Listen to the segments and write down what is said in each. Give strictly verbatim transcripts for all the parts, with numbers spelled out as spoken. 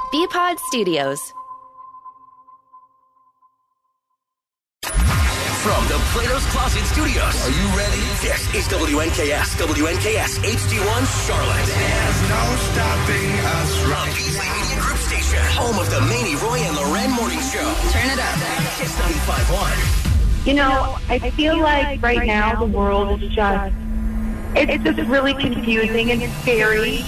B-Pod Studios. From the Plato's Closet Studios. Are you ready? This is W N K S, W N K S H D one Charlotte. There's no stopping us right now. Beasley Media Group Station. Home of the Manny, Roy, and Loren Morning Show. Turn it up. Kiss ninety-five point one. You know, I feel like right now the world is just, it's just really confusing and scary.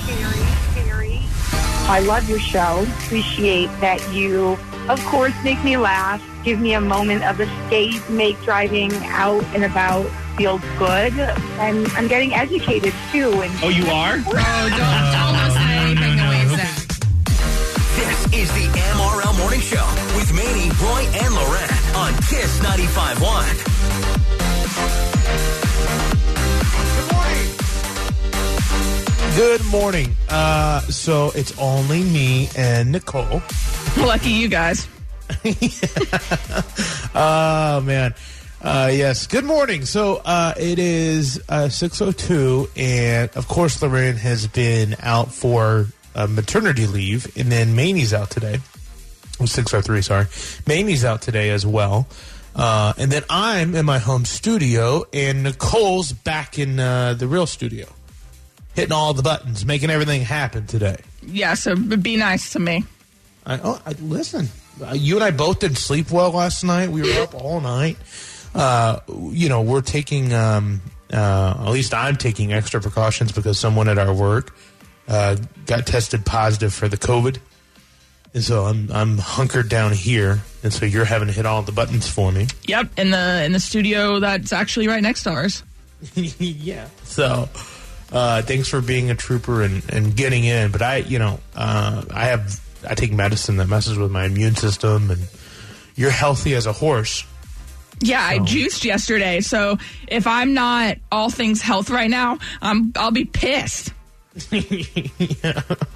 I love your show. Appreciate that you, of course, make me laugh. Give me a moment of escape, make driving out and about feel good. And I'm getting educated, too. And oh, you are? Oh, don't, don't say anything that waves that. This is the M R L Morning Show with Manny, Roy, and Loren on Kiss ninety-five point one. Good morning. Uh, so it's only me and Nicole. Lucky you guys. Oh, man. Uh, yes. Good morning. So uh, it is uh, six oh two, and, of course, Lorraine has been out for uh, maternity leave, and then Manny's out today. Oh, six oh three, sorry. Manny's out today as well. Uh, and then I'm in my home studio, and Nicole's back in uh, the real studio, hitting all the buttons, making everything happen today. Yeah, so be nice to me. I, oh, I, listen, uh, you and I both didn't sleep well last night. We were up all night. Uh, you know, we're taking, um, uh, at least I'm taking extra precautions because someone at our work uh, got tested positive for the COVID. And so I'm I'm hunkered down here, and so you're having to hit all the buttons for me. Yep, in the in the studio that's actually right next to ours. Yeah. So uh, thanks for being a trooper and, and getting in. But I, you know, uh, I have I take medicine that messes with my immune system, and you're healthy as a horse. Yeah, so. I juiced yesterday, so if I'm not all things health right now, I'm I'll be pissed. Yeah.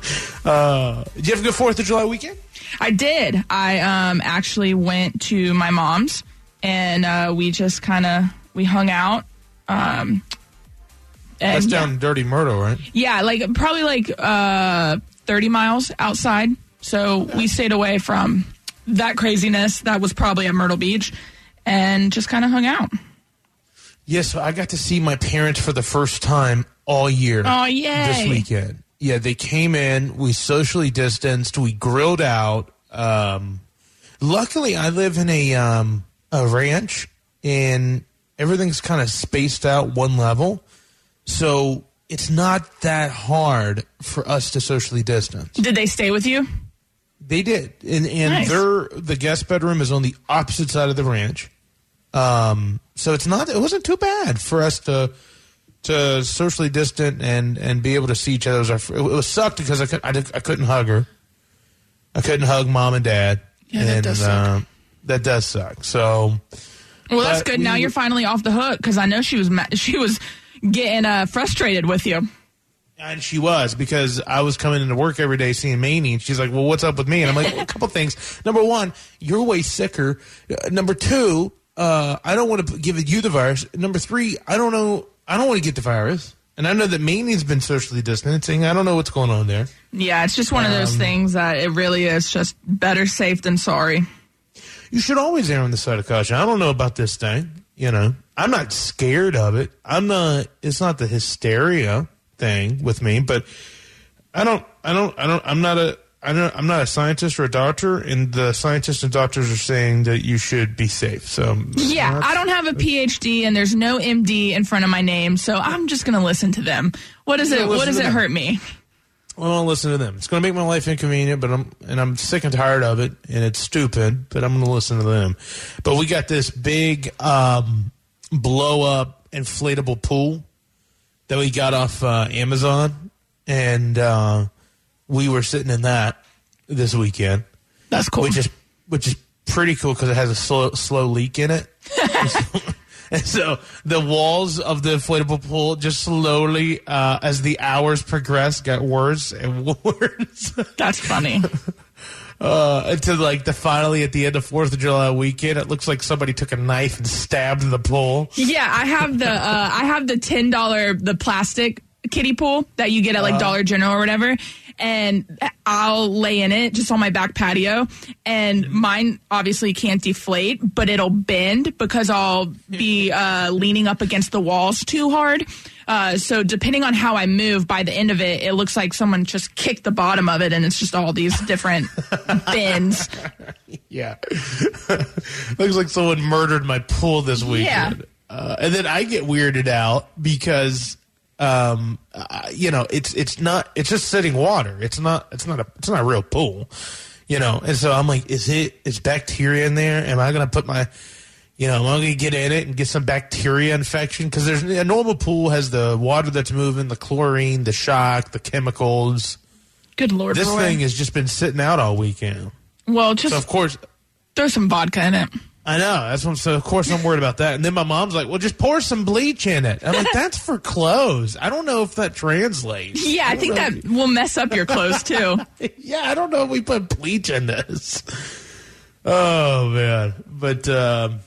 Uh, did you have a good fourth of July weekend? I did. I um, actually went to my mom's, and uh, we just kind of we hung out. Um, and That's down yeah. in Dirty Myrtle, right? Yeah, like probably like uh, thirty miles outside. So yeah. We stayed away from that craziness that was probably at Myrtle Beach, and just kind of hung out. Yes, yeah, so I got to see my parents for the first time all year. Oh, yay. This weekend. Yeah, they came in, we socially distanced, we grilled out. Um, luckily, I live in a um, a ranch, and everything's kind of spaced out one level, so it's not that hard for us to socially distance. Did they stay with you? They did, and, and nice. their the guest bedroom is on the opposite side of the ranch. Um, so it's not. It wasn't too bad for us to to socially distant and, and be able to see each other. It was, it was sucked because I, could, I, did, I couldn't hug her. I couldn't hug mom and dad. Yeah, and, that does suck. Uh, that does suck. So, well, that's good. We, now you're finally off the hook because I know she was ma- she was getting uh, frustrated with you. And she was, because I was coming into work every day seeing Manny, and she's like, well, what's up with me? And I'm like, well, a couple things. Number one, you're way sicker. Uh, number two, uh, I don't want to give you the virus. Number three, I don't know. I don't want to get the virus. And I know that Manny's been socially distancing. I don't know what's going on there. Yeah, it's just one um, of those things that it really is just better safe than sorry. You should always err on the side of caution. I don't know about this thing. You know, I'm not scared of it. I'm not, it's not the hysteria thing with me, but I don't, I don't, I don't, I'm not a, I don't, I'm not a scientist or a doctor, and the scientists and doctors are saying that you should be safe. So yeah, I don't have a P H D, and there's no M D in front of my name, so I'm just going to listen to them. What does it? What does it hurt me? Well, I'll listen to them. It's going to make my life inconvenient, but I'm and I'm sick and tired of it, and it's stupid. But I'm going to listen to them. But we got this big um, blow up inflatable pool that we got off uh, Amazon, and uh, we were sitting in that this weekend. That's cool. Which is which is pretty cool because it has a slow slow leak in it. And so the walls of the inflatable pool just slowly, uh, as the hours progressed, got worse and worse. That's funny. Uh, until like the finally at the end of fourth of July weekend, it looks like somebody took a knife and stabbed the pool. Yeah, I have the uh, I have the ten dollar the plastic kiddie pool that you get at like uh, Dollar General or whatever, and I'll lay in it just on my back patio, and mine obviously can't deflate, but it'll bend because I'll be uh, leaning up against the walls too hard. Uh, so depending on how I move, by the end of it, it looks like someone just kicked the bottom of it, and it's just all these different bends. Yeah. Looks like someone murdered my pool this weekend. Yeah. Uh, and then I get weirded out because, um, uh, you know, it's it's not it's just sitting water. It's not it's not a it's not a real pool, you know. And so I'm like, is it is bacteria in there? Am I gonna put my You know, am I going to get in it and get some bacteria infection? Because there's a normal pool has the water that's moving, the chlorine, the shock, the chemicals. Good Lord, This Roy. thing has just been sitting out all weekend. Well, just So, of course, throw some vodka in it. I know. That's what, so, of course, I'm worried about that. And then my mom's like, well, just pour some bleach in it. I'm like, that's for clothes. I don't know if that translates. Yeah, I, I think know. that will mess up your clothes, too. Yeah, I don't know if we put bleach in this. Oh, man. But, um...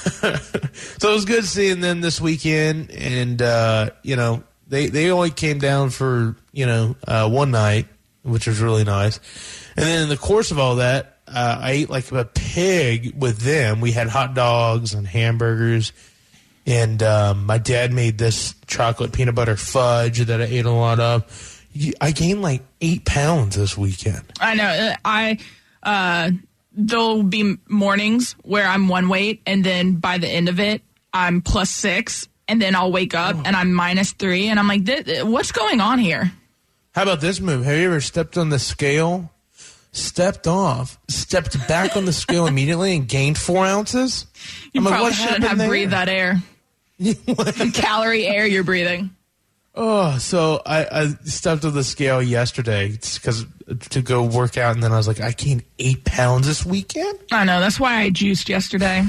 so it was good seeing them this weekend, and uh, you know they, they only came down for you know uh, one night, which was really nice. And then in the course of all that, uh, I ate like a pig with them. We had hot dogs and hamburgers, and um, my dad made this chocolate peanut butter fudge that I ate a lot of. I gained like eight pounds this weekend. I know. uh, I uh, there'll be mornings where I'm one weight, and then by the end of it, I'm plus six, and then I'll wake up and I'm minus three, and I'm like, "Th- what's going on here?" How about this move? Have you ever stepped on the scale, stepped off, stepped back on the scale immediately, and gained four ounces? You I'm like, probably what shouldn't happened have there? breathed that air. The calorie air you're breathing. Oh, so I, I stepped on the scale yesterday because to go work out, and then I was like, I gained eight pounds this weekend? I know. That's why I juiced yesterday.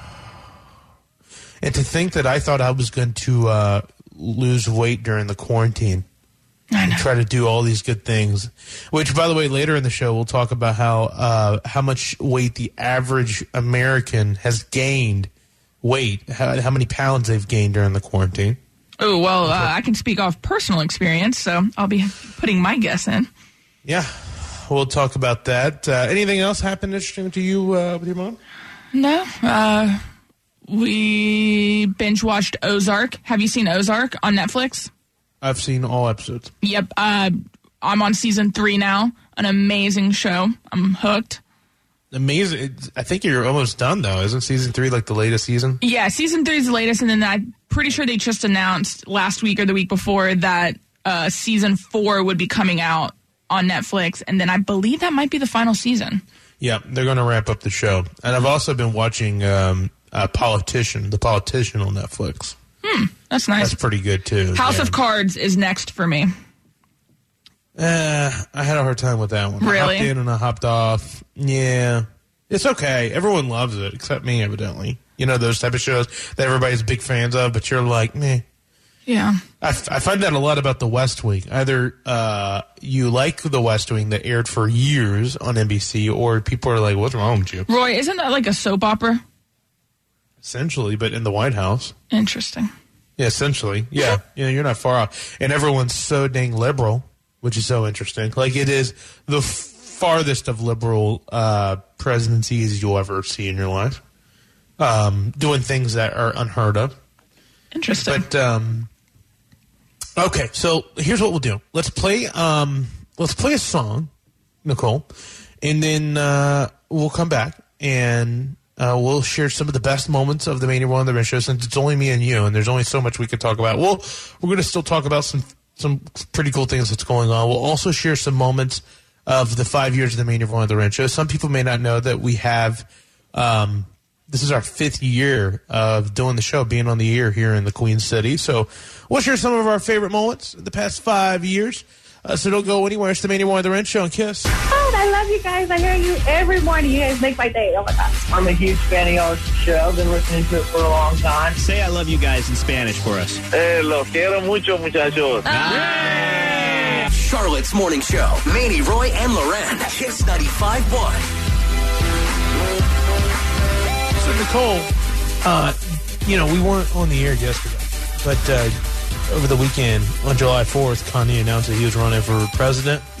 And to think that I thought I was going to uh, lose weight during the quarantine. I know. And try to do all these good things. Which, by the way, later in the show, we'll talk about how uh, how much weight the average American has gained weight, how, how many pounds they've gained during the quarantine. Oh, well, uh, I can speak off personal experience, so I'll be putting my guess in. Yeah, we'll talk about that. Uh, anything else happen interesting to you uh, with your mom? No. Uh, we binge-watched Ozark. Have you seen Ozark on Netflix? I've seen all episodes. Yep. Uh, I'm on season three now. An amazing show. I'm hooked. Amazing. It's- I think you're almost done, though. Isn't season three like the latest season? Yeah, season three is the latest, and then I'm pretty sure they just announced last week or the week before that uh, season four would be coming out on Netflix, and then I believe that might be the final season. Yeah, they're going to wrap up the show. And I've also been watching um, uh, Politician, The Politician on Netflix. Hmm, that's nice. That's pretty good, too. House Yeah. of Cards is next for me. Uh, I had a hard time with that one. I Really? hopped in and I hopped off. Yeah. It's okay. Everyone loves it, except me, evidently. You know, those type of shows that everybody's big fans of, but you're like, meh. Yeah. I, f- I find that a lot about The West Wing. Either uh, you like The West Wing that aired for years on N B C, or people are like, what's wrong with you? Roy, isn't that like a soap opera? Essentially, but in the White House. Interesting. Yeah, essentially. Yeah. Yeah, you're not far off. And everyone's so dang liberal, which is so interesting. Like, it is the f- farthest of liberal uh, presidencies you'll ever see in your life. Um, doing things that are unheard of. Interesting. But, um, okay, so here's what we'll do. Let's play, um, let's play a song, Nicole, and then uh, we'll come back and uh, we'll share some of the best moments of the Manny Roy and the Rent show, since it's only me and you, and there's only so much we could talk about. Well, we're going to still talk about some some pretty cool things that's going on. We'll also share some moments of the five years of the Manny Roy and the Rent show. Some people may not know that we have. Um, This is our fifth year of doing the show, being on the air here in the Queen City. So we'll share some of our favorite moments in the past five years. Uh, so don't go anywhere. It's the Manny Roy and the Rent show, and Kiss. Oh, I love you guys. I hear you every morning. You guys make my day. Oh, my God. I'm a huge fan of y'all's show. I've been listening to it for a long time. Say I love you guys in Spanish for us. Eh, los quiero mucho, muchachos. Charlotte's Morning Show. Manny Roy and Loren. Kiss ninety-five point one. So, Nicole, uh, you know, we weren't on the air yesterday, but uh, over the weekend, on July fourth, Kanye announced that he was running for president.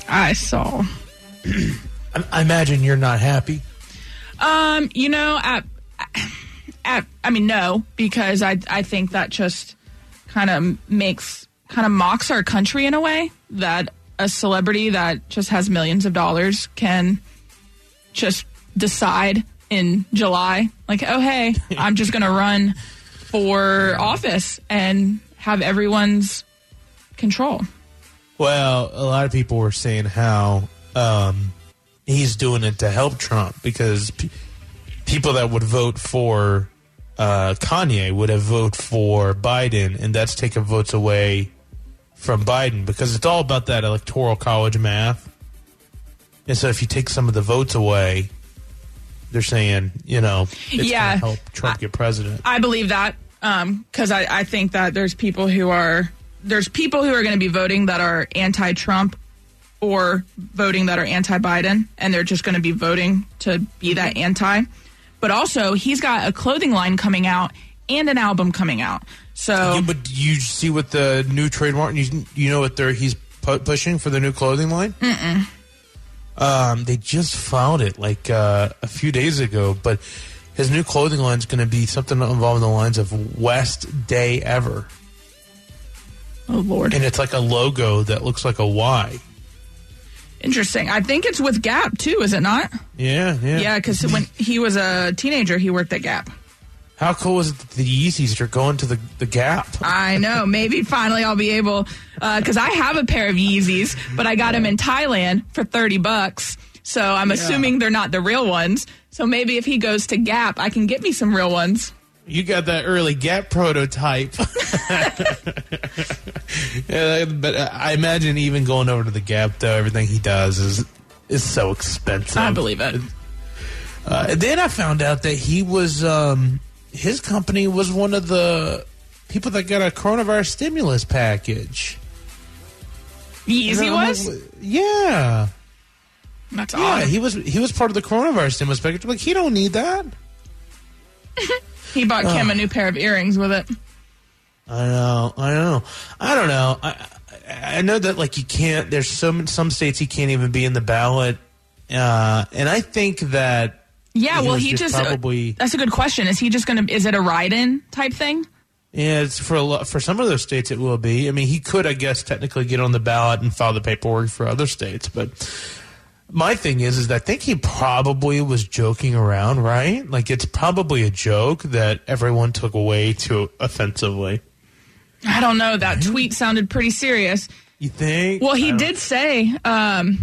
I saw. I, I imagine you're not happy. Um, you know, at, at I mean, no, because I I think that just kind of makes kind of mocks our country in a way that a celebrity that just has millions of dollars can just decide in July, like, oh, hey, I'm just going to run for office and have everyone's control. Well, a lot of people were saying how um, he's doing it to help Trump because pe- people that would vote for uh, Kanye would have voted for Biden, and that's taking votes away from Biden because it's all about that electoral college math. And so if you take some of the votes away, they're saying, you know, it's yeah, going to help Trump I, get president. I believe that because um, I, I think that there's people who are there's people who are going to be voting that are anti-Trump or voting that are anti-Biden, and they're just going to be voting to be that anti. But also, he's got a clothing line coming out and an album coming out. So, yeah, but do you see what the new trademark? You, you know what they're he's pu- pushing for the new clothing line? Mm-mm. Um, they just filed it like uh, a few days ago, but his new clothing line is going to be something involving the lines of West Day Ever. Oh, Lord. And it's like a logo that looks like a Y. Interesting. I think it's with Gap, too, is it not? Yeah, yeah. Yeah, because when he was a teenager, he worked at Gap. How cool is it that the Yeezys are going to the, the Gap? I know. Maybe finally I'll be able, because uh, I have a pair of Yeezys, but I got them in Thailand for thirty bucks. So I'm yeah. assuming they're not the real ones. So maybe if he goes to Gap, I can get me some real ones. You got that early Gap prototype. yeah, but I imagine even going over to the Gap, though, everything he does is is so expensive. I believe it. Uh, then I found out that he was, um, his company was one of the people that got a coronavirus stimulus package. Yeezy was? Like, yeah. That's yeah, odd. he was he was part of the coronavirus stimulus package. Like, he don't need that. He bought Kim uh, a new pair of earrings with it. I know, I know. I don't know. I I know that, like, you can't, there's some, some states he can't even be in the ballot. Uh, and I think that. Yeah, well, he just, just probably. Uh, that's a good question. Is he just going to, is it a write-in type thing? Yeah, it's for a lot, for some of those states it will be. I mean, he could, I guess, technically get on the ballot and file the paperwork for other states, but. My thing is, is that I think he probably was joking around, right? Like, it's probably a joke that everyone took away too offensively. I don't know. That tweet sounded pretty serious. You think? Well, he did say, um,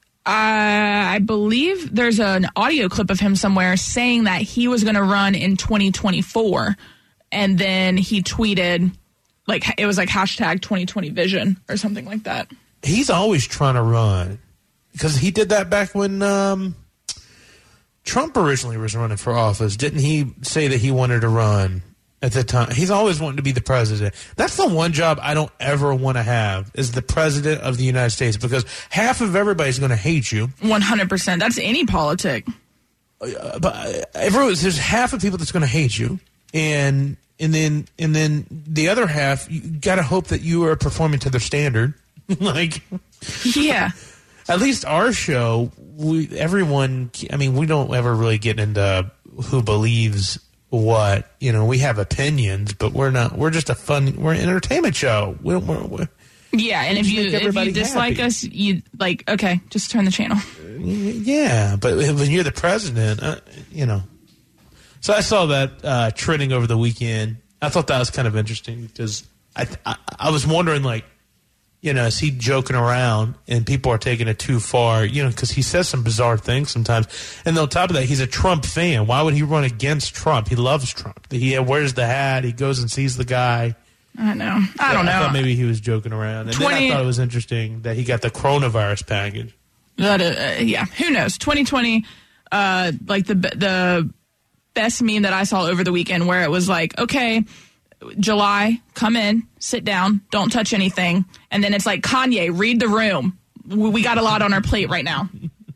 I, I believe there's an audio clip of him somewhere saying that he was going to run in twenty twenty-four. And then he tweeted, like, it was like hashtag twenty twenty vision or something like that. He's always trying to run. Because he did that back when um, Trump originally was running for office. Didn't he say that he wanted to run at the time? He's always wanted to be the president. That's the one job I don't ever want to have, is the president of the United States, because half of everybody's going to hate you. one hundred percent. That's any politic. Uh, but everyone, there's half of people that's going to hate you, and and then and then the other half, you got to hope that you are performing to their standard. Like, yeah. At least our show, we, everyone, I mean, we don't ever really get into who believes what. You know, we have opinions, but we're not, we're just a fun, we're an entertainment show. We don't, we're, we're, yeah, and if you, if you dislike happy. us, you, like, okay, just turn the channel. Yeah, but when you're the president, uh, you know. So I saw that uh, trending over the weekend. I thought that was kind of interesting because I, I, I was wondering, like, you know, is he joking around and people are taking it too far, you know, because he says some bizarre things sometimes. And on top of that, he's a Trump fan. Why would he run against Trump? He loves Trump. He wears the hat. He goes and sees the guy. I know. I don't know. I thought maybe he was joking around. And twenty then I thought it was interesting that he got the coronavirus package. That, uh, yeah, who knows? twenty twenty, uh, like the the best meme that I saw over the weekend where it was like, okay, July, come in, sit down, don't touch anything. And then it's like, Kanye, read the room. We got a lot on our plate right now.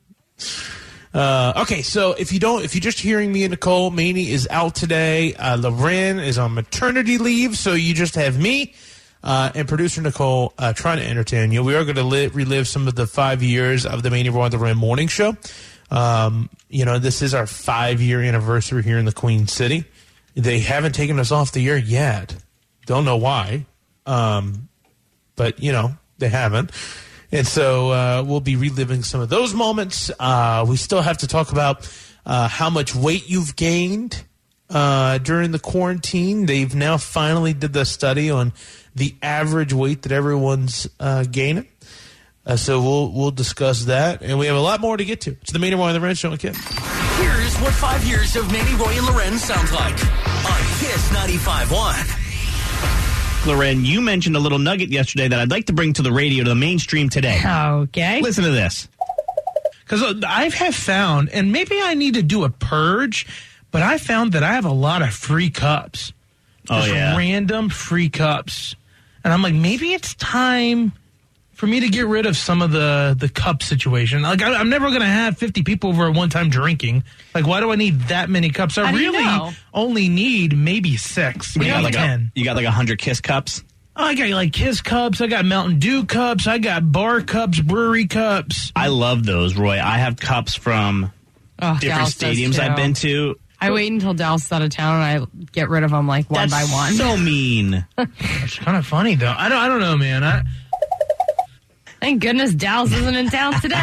Uh, okay, so if you don't, if you're just hearing me and Nicole, Maney is out today. Uh, Loren is on maternity leave, so you just have me. uh, and producer Nicole uh, trying to entertain you. We are going to li- relive some of the five years of the Manny Roy and Lorraine Morning Show. Um, you know, this is our five-year anniversary here in the Queen City. They haven't taken us off the air yet. Don't know why. Um, but, you know, they haven't. And so uh, we'll be reliving some of those moments. Uh, we still have to talk about uh, how much weight you've gained uh, during the quarantine. They've now finally did the study on the average weight that everyone's uh, gaining. Uh, so we'll we'll discuss that, and we have a lot more to get to. It's the Manny Roy and Loren Show on Kiss. Here's what five years of Manny Roy and Loren sounds like on Kiss ninety-five point one. Loren, you mentioned a little nugget yesterday that I'd like to bring to the radio, to the mainstream today. Okay. Listen to this. Because I have found, and maybe I need to do a purge, but I found that I have a lot of free cups. Oh, Just yeah. random free cups. And I'm like, maybe it's time for me to get rid of some of the, the cup situation. Like, I, I'm never going to have fifty people over at one time drinking. Like, why do I need that many cups? I How do you really know? only need maybe six, You maybe got, like ten. a, you got like a hundred Kiss cups? Oh, I got like Kiss cups. I got Mountain Dew cups. I got bar cups, brewery cups. I love those, Roy. I have cups from Oh, different Dallas does stadiums too. I've been to. I wait until Dallas is out of town and I get rid of them like one That's by one. so mean. It's kind of funny though. I don't. I don't know, man. I. Thank goodness Dallas isn't in town today.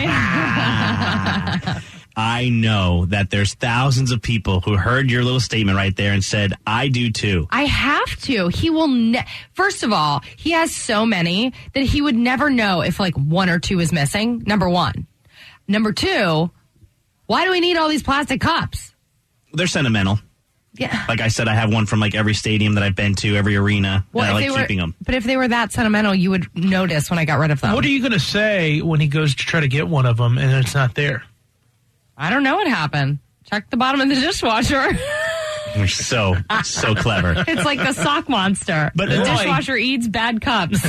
I know that there's thousands of people who heard your little statement right there and said, I do too. I have to. He will. Ne- First of all, he has so many that he would never know if like one or two is missing. Number one. Number two. Why do we need all these plastic cups? They're sentimental. Yeah. Like I said, I have one from like every stadium that I've been to, every arena, Well, and I if like they were- keeping them. But if they were that sentimental, you would notice when I got rid of them. What are you going to say when he goes to try to get one of them and it's not there? I don't know what happened. Check the bottom of the dishwasher. You're so, so clever. It's like the sock monster. But the Roy- dishwasher eats bad cups.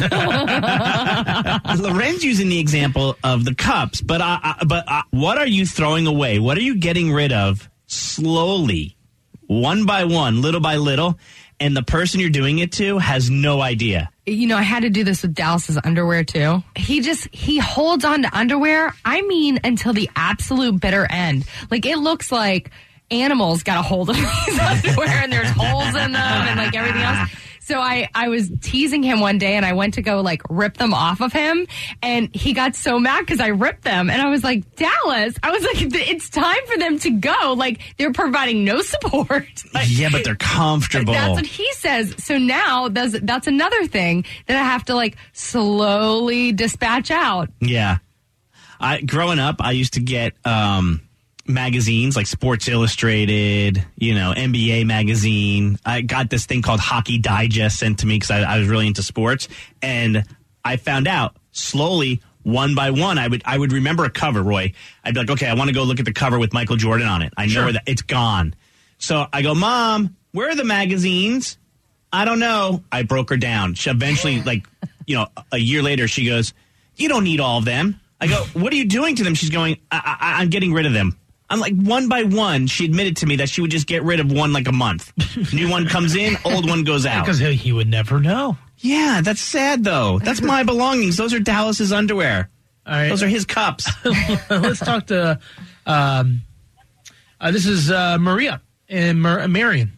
Loren's using the example of the cups, but uh, uh, but uh, what are you throwing away? What are you getting rid of slowly, one by one, little by little, and the person you're doing it to has no idea? You know, I had to do this with Dallas's underwear too. He just, he holds on to underwear, I mean, until the absolute bitter end. Like, it looks like animals got a hold of these underwear and there's holes in them and like everything else. So I, I was teasing him one day and I went to go like rip them off of him and he got so mad because I ripped them and I was like, Dallas, I was like, it's time for them to go. Like, they're providing no support. Like, Yeah, but they're comfortable. that's what he says. So now that's, that's another thing that I have to like slowly dispatch out. Yeah. I growing up, I used to get um, magazines like Sports Illustrated, you know, N B A magazine. I got this thing called Hockey Digest sent to me because I, I was really into sports, and I found out slowly, one by one, I would I would remember a cover, Roy. I'd be like, okay, I want to go look at the cover with Michael Jordan on it. I know Sure. where that it's gone. So I go, Mom, where are the magazines? I don't know. I broke her down. She eventually, like, you know, a year later, she goes, you don't need all of them. I go, what are you doing to them? She's going, I- I- I'm getting rid of them. I'm like, one by one, she admitted to me that she would just get rid of one like a month. New one comes in, old one goes out. Because he, he would never know. Yeah, that's sad, though. That's my belongings. Those are Dallas's underwear. All right. Those are his cups. Let's talk to, um, uh, this is uh, Maria and Mar- Marion.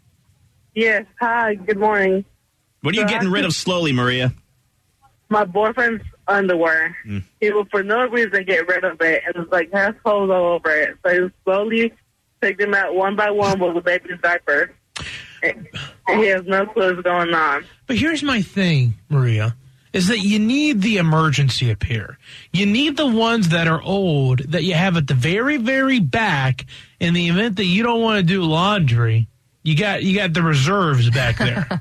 Yes. Hi. Good morning. What are you getting rid of slowly, Maria? My boyfriend's underwear. Mm. He will, for no reason, get rid of it, and it's like has holes all over it. So he slowly take them out one by one with the baby's diaper. And he has no clue what's going on. But here's my thing, Maria, is that you need the emergency pair. You need the ones that are old that you have at the very, very back in the event that you don't want to do laundry. You got you got the reserves back there.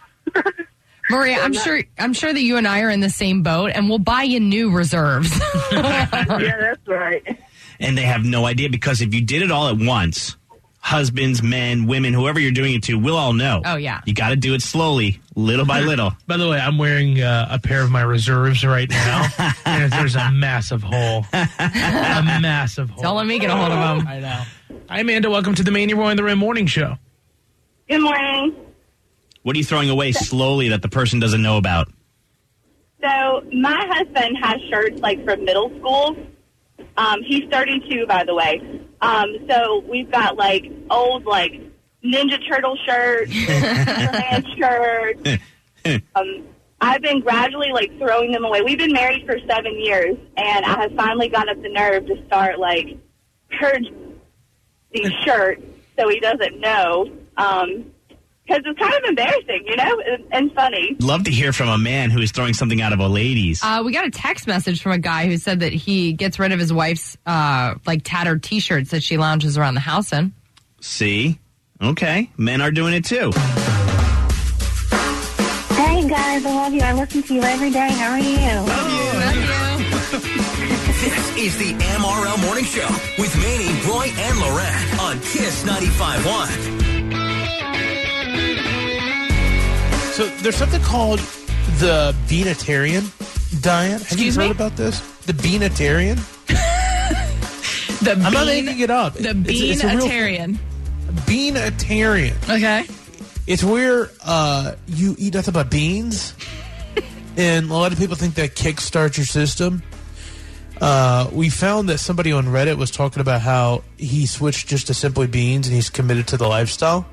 Maria, I'm sure I'm sure that you and I are in the same boat and we'll buy you new reserves. Yeah, that's right. And they have no idea, because if you did it all at once, husbands, men, women, whoever you're doing it to, we'll all know. Oh, yeah. You got to do it slowly, little by little. By the way, I'm wearing uh, a pair of my reserves right now, and there's a massive hole. A massive hole. Don't let me get a hold of them. I know. Hi, Amanda. Welcome to the Manny Roy and the Rim Morning Show. Good morning. What are you throwing away slowly that the person doesn't know about? So my husband has shirts like from middle school. Um, he's thirty-two, by the way. Um, so we've got like old like Ninja Turtle shirts, and shirts. Um, I've been gradually like throwing them away. We've been married for seven years, and I have finally got up the nerve to start like purging these shirts so he doesn't know. Um, Because it's kind of embarrassing, you know, and, and funny. Love to hear from a man who is throwing something out of a lady's. Uh, we got a text message from a guy who said that he gets rid of his wife's uh, like tattered T-shirts that she lounges around the house in. See? Okay. Men are doing it too. Hey, guys. I love you. I listen to you every day. How are you? Love you. Love you. This is the M R L Morning Show with Manny, Roy, and Loren on Kiss ninety-five point one. So there's something called the Beanitarian diet. Have Excuse you heard me? about this? The Beanitarian? The I'm not bean- making it up. The It's- it's a real Beanitarian. Beanitarian. Okay. It's where uh, you eat nothing but beans, and a lot of people think that kickstarts your system. Uh, we found that somebody on Reddit was talking about how he switched just to simply beans, and he's committed to the lifestyle.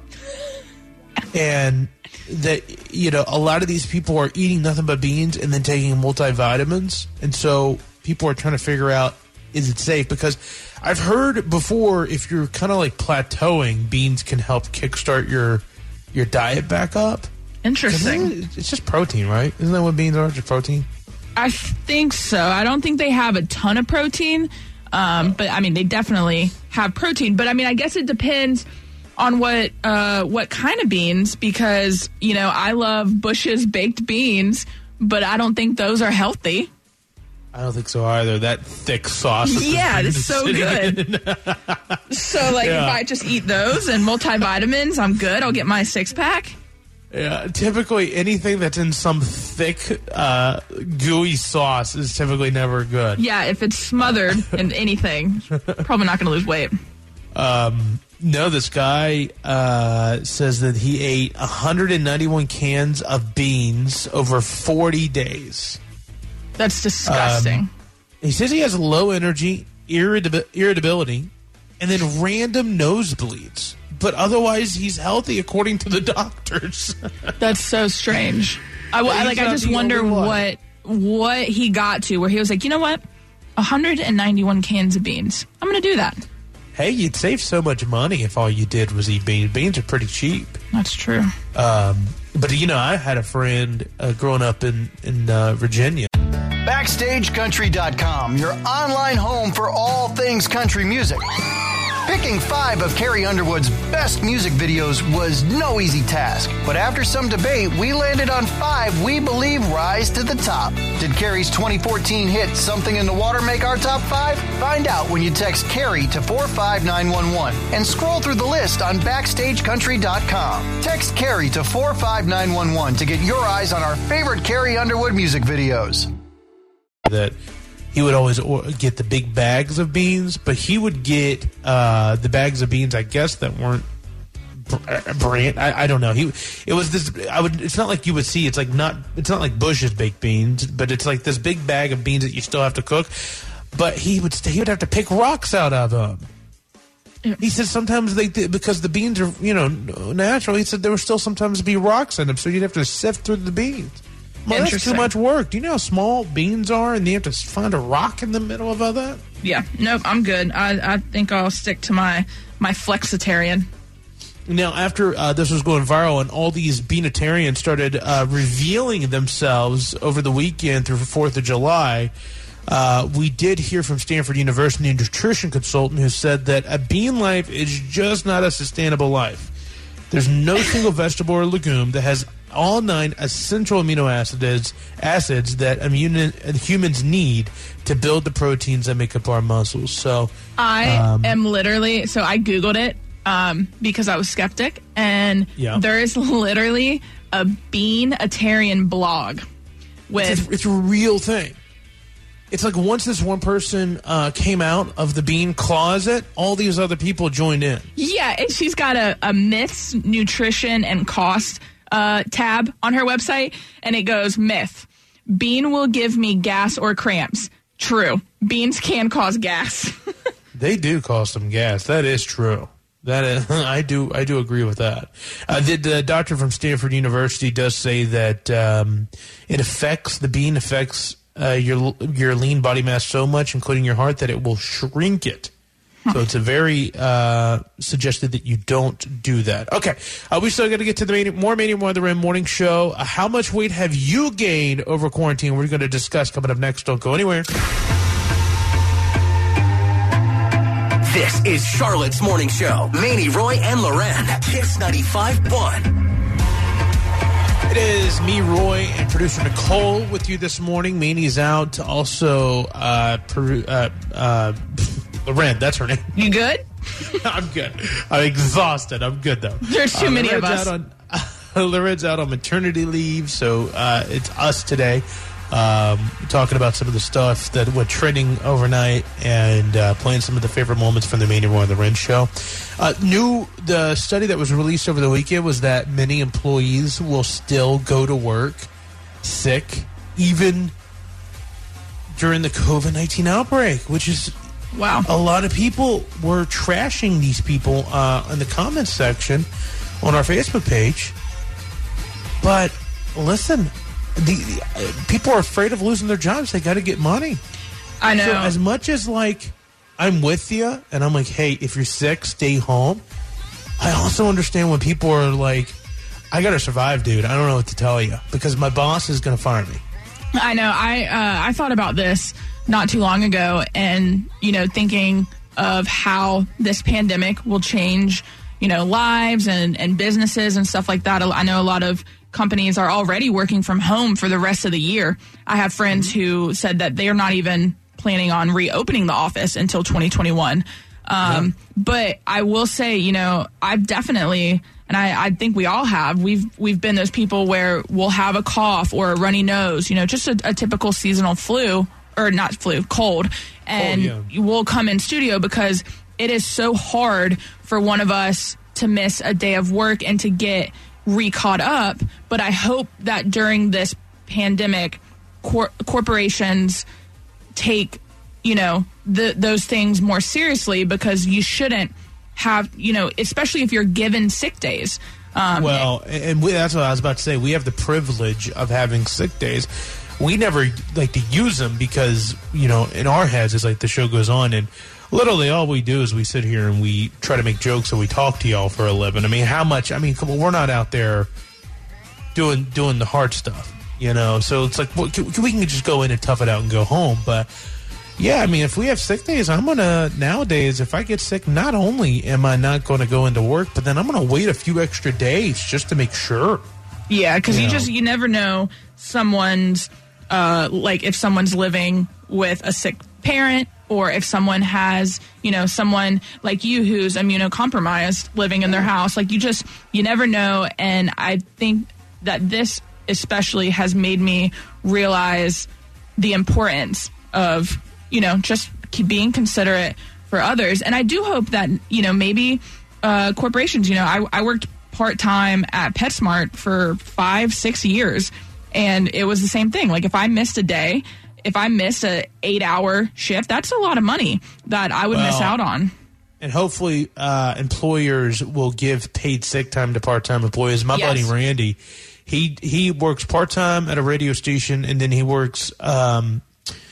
And that, you know, a lot of these people are eating nothing but beans and then taking multivitamins. And so people are trying to figure out, is it safe? Because I've heard before, if you're kind of like plateauing, beans can help kickstart your your diet back up. Interesting. It's just protein, right? Isn't that what beans are? Just protein? I think so. I don't think they have a ton of protein, um, but I mean, they definitely have protein. But I mean, I guess it depends on what uh, what kind of beans, because, you know, I love Bush's baked beans, but I don't think those are healthy. I don't think so either. That thick sauce. that Yeah, the it's beans so is sitting good. in. So, like, Yeah. if I just eat those and multivitamins, I'm good. I'll get my six pack. Yeah, typically anything that's in some thick, uh, gooey sauce is typically never good. Yeah, if it's smothered in anything, probably not going to lose weight. Um, no, this guy uh, says that he ate one hundred ninety-one cans of beans over forty days. That's disgusting. Um, he says he has low energy, irritab- irritability, and then random nosebleeds. But otherwise, he's healthy according to the doctors. That's so strange. I, w- I He's like. I not just the wonder only one. what what he got to where he was like, you know what, one hundred ninety-one cans of beans. I'm going to do that. Hey, you'd save so much money if all you did was eat beans. Beans are pretty cheap. That's true. Um, but you know, I had a friend uh, growing up in in uh, Virginia. Backstage Country dot com, your online home for all things country music. Picking five of Carrie Underwood's best music videos was no easy task, but after some debate, we landed on five we believe rise to the top. Did Carrie's twenty fourteen hit Something in the Water make our top five? Find out when you text Carrie to four five nine one one and scroll through the list on Backstage Country dot com. Text Carrie to four five nine one one to get your eyes on our favorite Carrie Underwood music videos. That he would always or- get the big bags of beans, but he would get uh, the bags of beans, I guess, that weren't br- brand. I, I don't know. He it was this. I would. It's not like you would see. It's like not. It's not like Bush's baked beans, but it's like this big bag of beans that you still have to cook. But he would st- he would have to pick rocks out of them. He said sometimes they did, because the beans are, you know, natural. He said there would still sometimes be rocks in them, so you'd have to sift through the beans. Well, that's too Interesting. much work. Do you know how small beans are, and you have to find a rock in the middle of all that? Yeah. Nope. I'm good. I I think I'll stick to my my flexitarian. Now, after uh, this was going viral and all these beanitarians started uh, revealing themselves over the weekend through fourth of July, uh, we did hear from Stanford University nutrition consultant who said that a bean life is just not a sustainable life. There's no single vegetable or legume that has all nine essential amino acids acids that immune, humans need to build the proteins that make up our muscles. So I um, am literally, so I Googled it um, because I was skeptic, and Yeah. there is literally a beanitarian blog with. It's a, it's a real thing. It's like once this one person uh, came out of the bean closet, all these other people joined in. Yeah, and she's got a, a myths, nutrition, and cost uh, tab on her website, and it goes, myth. Bean will give me gas or cramps. True. Beans can cause gas. They do cause some gas. That is true. That is, I do I do agree with that. Uh, the, the doctor from Stanford University does say that um, it affects, the bean affects uh, your your lean body mass so much, including your heart, that it will shrink it. So it's a very uh, suggested that you don't do that. Okay, uh, we still got to get to the main, more Mania More on the Rim morning show. Uh, how much weight have you gained over quarantine? We're going to discuss coming up next. Don't go anywhere. This is Charlotte's Morning Show. Manny, Roy, and Loren. Kiss ninety-five point one. It is me, Roy, and producer Nicole with you this morning. Manny's out. Also, uh, Peru, uh, uh, Loren, that's her name. You good? I'm good. I'm exhausted. I'm good, though. There's too uh, many Loren's of us. Out on, uh, Loren's out on maternity leave, so uh, it's us today. Um, talking about some of the stuff that went trending overnight and uh, playing some of the favorite moments from the Mania More on the Ren show. Uh, new, the study that was released over the weekend was that many employees will still go to work sick, even during the COVID nineteen outbreak, which is wow. A lot of people were trashing these people uh, in the comments section on our Facebook page. But listen, The, the people are afraid of losing their jobs. They got to get money. I know. So as much as like I'm with you, and I'm like, hey, if you're sick, stay home. I also understand when people are like, I got to survive, dude. I don't know what to tell you because my boss is going to fire me. I know. I uh, I thought about this not too long ago, and you know, thinking of how this pandemic will change, you know, lives and and businesses and stuff like that. I know a lot of companies are already working from home for the rest of the year. I have friends who said that they are not even planning on reopening the office until twenty twenty-one. Um, yeah. But I will say, you know, I've definitely, and I, I think we all have, we've we've been those people where we'll have a cough or a runny nose, you know, just a, a typical seasonal flu, or not flu, cold, and oh, yeah. we'll come in studio because it is so hard for one of us to miss a day of work and to get re-caught up. But I hope that during this pandemic, cor- corporations take, you know, the, those things more seriously, because you shouldn't have, you know, especially if you're given sick days. Um, well, and we, that's what I was about to say. We have the privilege of having sick days. We never like to use them because, you know, in our heads, it's like the show goes on and literally all we do is we sit here and we try to make jokes and we talk to y'all for a living. I mean, how much? I mean, come on, we're not out there doing doing the hard stuff, you know? So it's like, well, can, we can just go in and tough it out and go home. But, yeah, I mean, if we have sick days, I'm going to, nowadays, if I get sick, not only am I not going to go into work, but then I'm going to wait a few extra days just to make sure. Yeah, because you, you you know. just, you never know someone's, uh, like if someone's living with a sick parent, or if someone has, you know, someone like you who's immunocompromised living in their house. Like, you just, you never know. And I think that this especially has made me realize the importance of, you know, just keep being considerate for others. And I do hope that, you know, maybe uh, corporations, you know, I, I worked part-time at PetSmart for five, six years, and it was the same thing. Like, if I missed a day, if I missed a eight-hour shift, that's a lot of money that I would well, miss out on. And hopefully uh, employers will give paid sick time to part-time employees. My Yes. buddy Randy, he he works part-time at a radio station, and then he works um,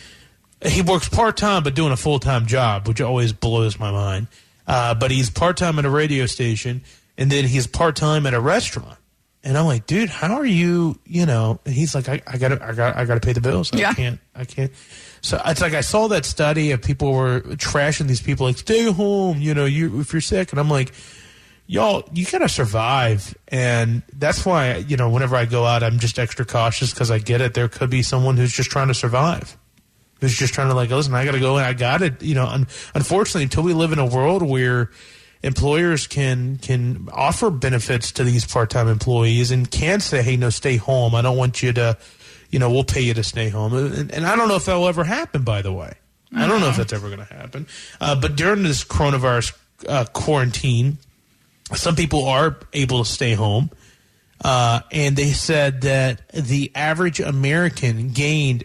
he works part-time but doing a full-time job, which always blows my mind. Uh, but he's part-time at a radio station, and then he's part-time at a restaurant. And I'm like, dude, how are you, you know, and he's like, I, I gotta, I gotta, I gotta pay the bills. I Yeah. can't, I can't. So it's like, I saw that study of people were trashing these people, like, stay home, you know, you, if you're sick. And I'm like, y'all, you gotta survive. And that's why, you know, whenever I go out, I'm just extra cautious because I get it. There could be someone who's just trying to survive. Who's just trying to like, listen, I gotta go and I got it. You know, un- unfortunately, until we live in a world where employers can can offer benefits to these part-time employees and can say, hey, no, stay home. I don't want you to, you know, we'll pay you to stay home. And, and I don't know if that will ever happen, by the way. I don't know if that's ever going to happen. Uh, but during this coronavirus uh, quarantine, some people are able to stay home. Uh, and they said that the average American gained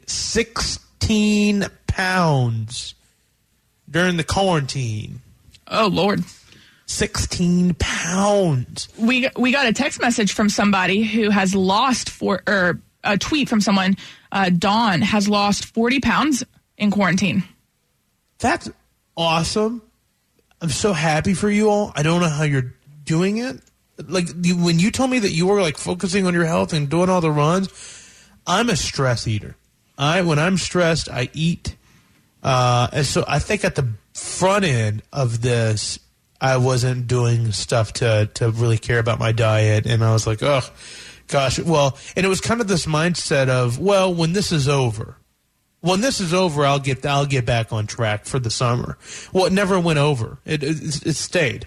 sixteen pounds during the quarantine. Oh, Lord. sixteen pounds. We we got a text message from somebody who has lost for or a tweet from someone. Uh, Dawn has lost forty pounds in quarantine. That's awesome. I'm so happy for you all. I don't know how you're doing it. Like you, when you told me that you were like focusing on your health and doing all the runs, I'm a stress eater. I when I'm stressed, I eat. Uh, and so I think at the front end of this, I wasn't doing stuff to to really care about my diet, and I was like, oh, gosh. Well, and it was kind of this mindset of, well, when this is over, when this is over, I'll get I'll get back on track for the summer. Well, it never went over. It it, it stayed.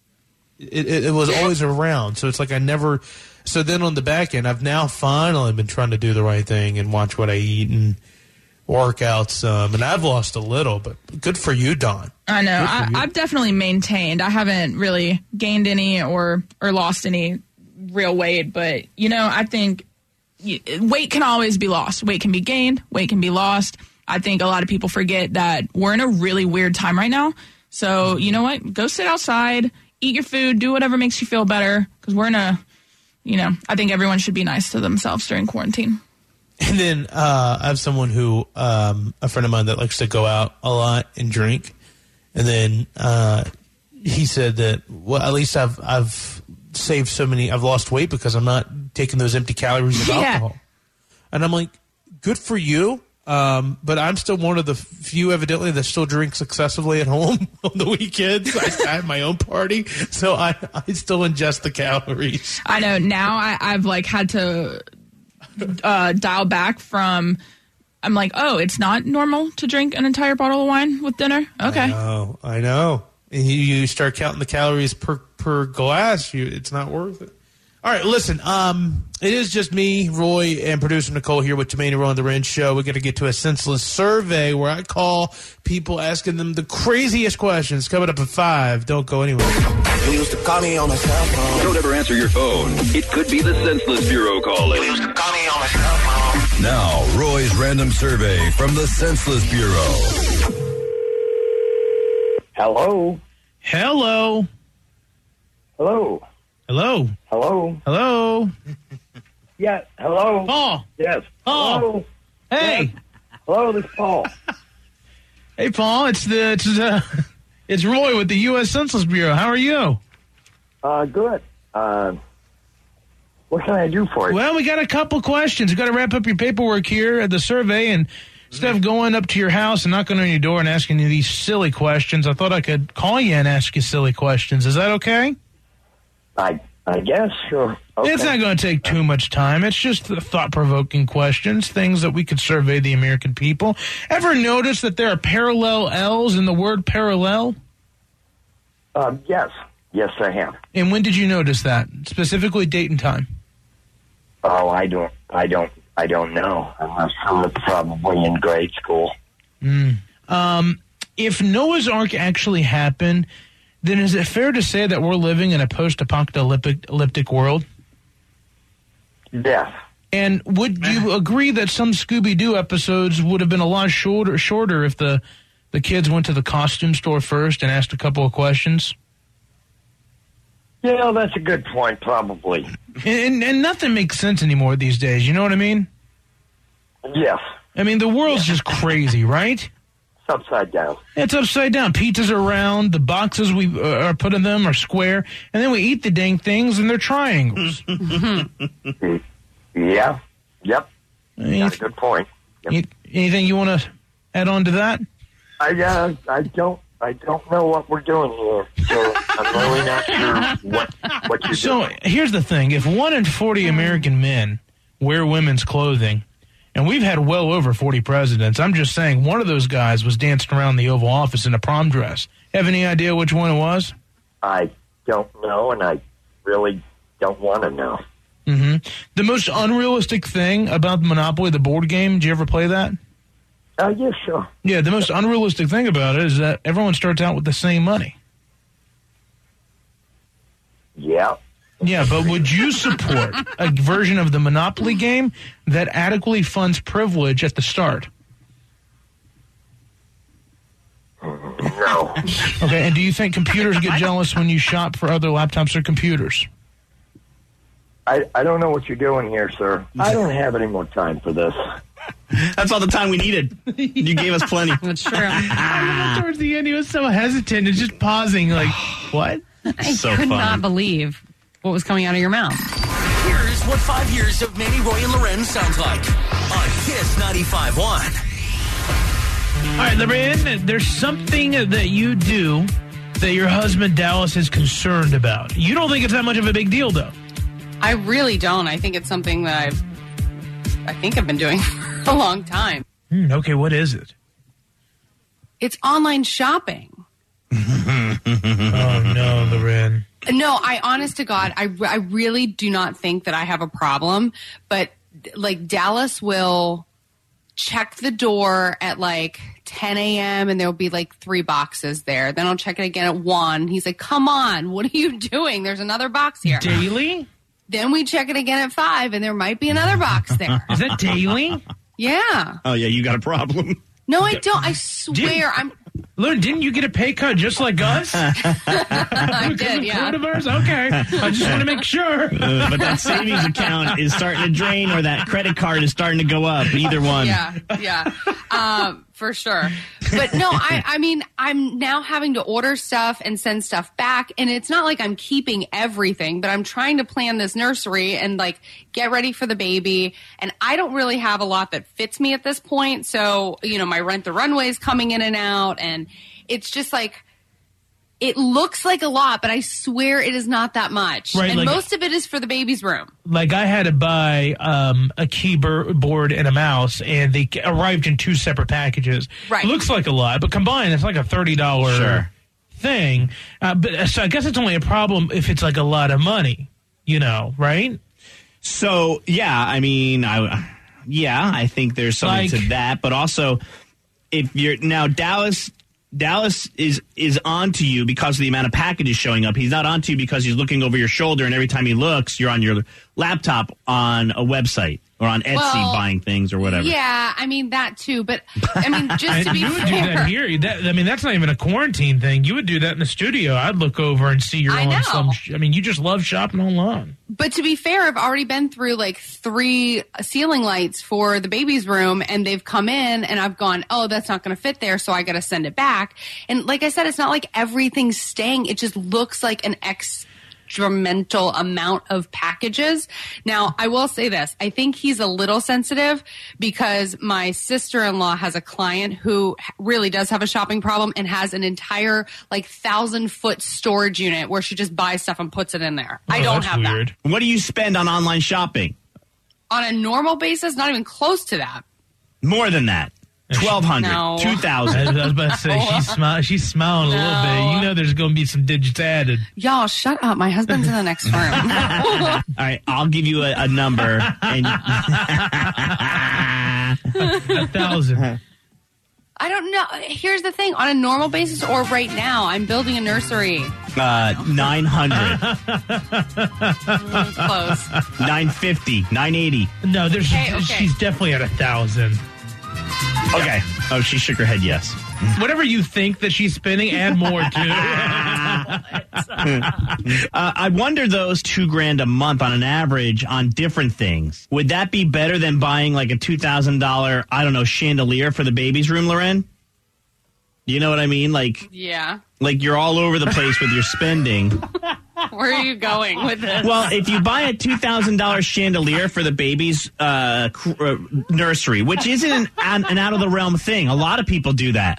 It, it, it was always around. So it's like I never. So then on the back end, I've now finally been trying to do the right thing and watch what I eat and work out some. And I've lost a little, but good for you, Dawn. I know. I, you. I've definitely maintained. I haven't really gained any or or lost any real weight. But, you know, I think you, weight can always be lost. Weight can be gained. Weight can be lost. I think a lot of people forget that we're in a really weird time right now. So, you know what? Go sit outside. Eat your food, do whatever makes you feel better, because we're in a, you know, I think everyone should be nice to themselves during quarantine. And then uh, I have someone who, um, a friend of mine that likes to go out a lot and drink. And then uh, he said that, well, at least I've I've saved so many, I've lost weight because I'm not taking those empty calories of Yeah. alcohol. And I'm like, good for you. Um, but I'm still one of the few, evidently, that still drinks excessively at home on the weekends. I, I have my own party, so I, I still ingest the calories. I know now I, I've like had to uh, dial back from. I'm like, oh, it's not normal to drink an entire bottle of wine with dinner. Okay. I know, I know. And you, you start counting the calories per per glass. You, it's not worth it. All right, listen, um, it is just me, Roy, and producer Nicole here with Jermaine Roy on the Renz Show. We're going to get to a senseless survey where I call people asking them the craziest questions. Coming up at five. Don't go anywhere. You used to call me on my cell phone. Don't ever answer your phone. It could be the Senseless Bureau calling. You used to call me on my cell phone. Now, Roy's random survey from the Senseless Bureau. Hello. Hello. Hello. Hello. Hello. Hello. Yeah. Hello. Paul. Yes. Paul. Hello. Hey. Yes. Hello. This is Paul. Hey, Paul. It's the it's uh, it's Roy with the U S Census Bureau. How are you? Uh, good. Uh, what can I do for you? Well, we got a couple questions. We got to wrap up your paperwork here at the survey, and instead of going up to your house and knocking on your door and asking you these silly questions, I thought I could call you and ask you silly questions. Is that okay? I I guess sure. Okay. It's not going to take too much time. It's just thought-provoking questions, things that we could survey the American people. Ever notice that there are parallel L's in the word parallel? Uh, yes. Yes, I have. And when did you notice that? Specifically, date and time. Oh, I don't. I don't. I don't know. I'm sure it's probably in grade school. Mm. Um, if Noah's Ark actually happened, then is it fair to say that we're living in a post-apocalyptic elliptic world? Yes. And would you agree that some Scooby-Doo episodes would have been a lot shorter, shorter if the, the kids went to the costume store first and asked a couple of questions? Yeah, that's a good point, probably. And, and, and nothing makes sense anymore these days, you know what I mean? Yes. I mean, the world's just crazy, right? It's upside down. It's upside down. Pizzas are round. The boxes we uh, are put in them are square. And then we eat the dang things, and they're triangles. Yeah. Yep. Any, That's a good point. Yep. any- anything you want to add on to that? I uh, I don't I don't know what we're doing here, so I'm really not sure what what you're So doing. here's the thing. If one in forty American men wear women's clothing, and we've had well over forty presidents, I'm just saying one of those guys was dancing around the Oval Office in a prom dress. Have any idea which one it was? I don't know, and I really don't want to know. Mm-hmm. The most unrealistic thing about Monopoly, the board game, did you ever play that? Oh, uh, yeah, sure. Yeah, the most unrealistic thing about it is that everyone starts out with the same money. Yeah. Yeah, but would you support a version of the Monopoly game that adequately funds privilege at the start? No. Okay, and do you think computers get jealous when you shop for other laptops or computers? I, I don't know what you're doing here, sir. I don't have any more time for this. That's all the time we needed. You gave us plenty. That's true. I towards the end, he was so hesitant and just pausing, like, what? I So could funny. not believe what was coming out of your mouth. Here's what five years of Manny, Roy, and Loren sounds like on Kiss ninety-five point one. All right, Lorraine, there's something that you do that your husband Dallas is concerned about. You don't think it's that much of a big deal, though. I really don't. I think it's something that I've, I think I've been doing for a long time. Hmm, okay, what is it? It's online shopping. Oh, no, Lorraine. No, I, honest to God, I, I really do not think that I have a problem. But, like, Dallas will check the door at, like, ten a.m. and there'll be, like, three boxes there. Then I'll check it again at one. He's like, come on, what are you doing? There's another box here. Daily? Then we check it again at five, and there might be another box there. Is that daily? Yeah. Oh, yeah, you got a problem. No, I don't. I swear. I'm. Lauren, didn't you get a pay cut just like us? I did, yeah. Coronavirus? Okay. I just want to make sure. Uh, but that savings account is starting to drain or that credit card is starting to go up. Either one. Yeah, yeah, um, for sure. But no, I, I mean, I'm now having to order stuff and send stuff back. And it's not like I'm keeping everything, but I'm trying to plan this nursery and like get ready for the baby. And I don't really have a lot that fits me at this point. So, you know, my Rent the Runway is coming in and out. And it's just like, it looks like a lot, but I swear it is not that much. Right, and like- most of it is for the baby's room. Like, I had to buy um, a keyboard and a mouse, and they arrived in two separate packages. Right. It looks like a lot, but combined, it's like a thirty dollars Sure. thing. Uh, but So I guess it's only a problem if it's like a lot of money, you know, right? So, yeah, I mean, I, yeah, I think there's something Like- to that. But also, if you're now Dallas, Dallas is is onto you because of the amount of packages showing up. He's not onto you because he's looking over your shoulder, and every time he looks, you're on your laptop on a website or on Etsy Well, buying things or whatever. Yeah, I mean, that too. But, I mean, just to be you would do fair. that here. That, I mean, that's not even a quarantine thing. You would do that in the studio. I'd look over and see you're I on know. some. Sh- I mean, you just love shopping online. But to be fair, I've already been through like three ceiling lights for the baby's room, and they've come in, and I've gone, oh, that's not going to fit there, so I got to send it back. And like I said, it's not like everything's staying. It just looks like an experimental amount of packages. Now, I will say this. I think he's a little sensitive because my sister-in-law has a client who really does have a shopping problem and has an entire like thousand foot storage unit where she just buys stuff and puts it in there. I Oh, don't that's have weird. that. What do you spend on online shopping? On a normal basis, not even close to that. More than that. twelve hundred, No. two thousand. I was about to say, she's, smi- she's smiling a little bit. You know there's going to be some digits added. Y'all, shut up. My husband's in the next room. All right, I'll give you a, a number. And a thousand. I don't know. Here's the thing. On a normal basis or right now, I'm building a nursery. uh, nine hundred, Close. nine fifty, nine eighty. No, there's Okay, okay. she's definitely at a thousand. Okay. Oh, she shook her head yes. Whatever you think that she's spending, add more to. uh, I wonder those two grand a month on an average on different things. Would that be better than buying like a two thousand dollars, I don't know, chandelier for the baby's room, Loren? You know what I mean? Like, Yeah. like you're all over the place with your spending. Where are you going with this? Well, if you buy a two thousand dollars chandelier for the baby's uh, cr- uh, nursery, which isn't an, an, an out-of-the-realm thing. A lot of people do that.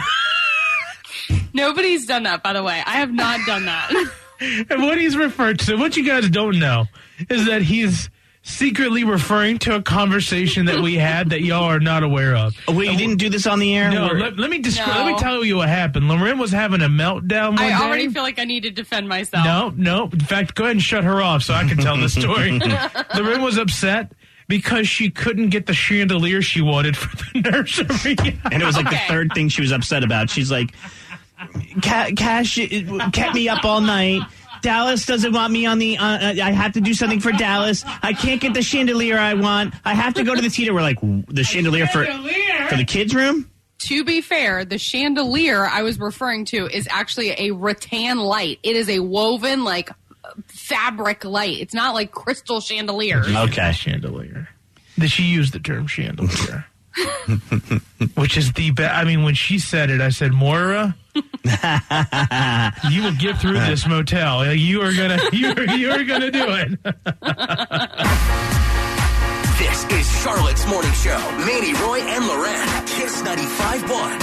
Nobody's done that, by the way. I have not done that. And what he's referred to, what you guys don't know, is that he's secretly referring to a conversation that we had that y'all are not aware of. Oh, wait, you didn't do this on the air? No, Or- let, let me descri- No. let me tell you what happened. Loren was having a meltdown one I day. already feel like I need to defend myself. No, no. In fact, go ahead and shut her off so I can tell the story. Loren was upset because she couldn't get the chandelier she wanted for the nursery. And it was like Okay. the third thing she was upset about. She's like, Ca- Cash it kept me up all night. Dallas doesn't want me on the. Uh, I have to do something for Dallas. I can't get the chandelier I want. I have to go to the theater. We're like the chandelier for for the kids' room. To be fair, the chandelier I was referring to is actually a rattan light. It is a woven, like, fabric light. It's not like crystal chandelier. Okay. Chandelier. Did she use the term chandelier? Which is the best. I mean, when she said it, I said, Moira, you will get through this motel. You are gonna, you are, you are gonna do it. This is Charlotte's Morning Show. Manny, Roy, and Loren. Kiss ninety-five point one.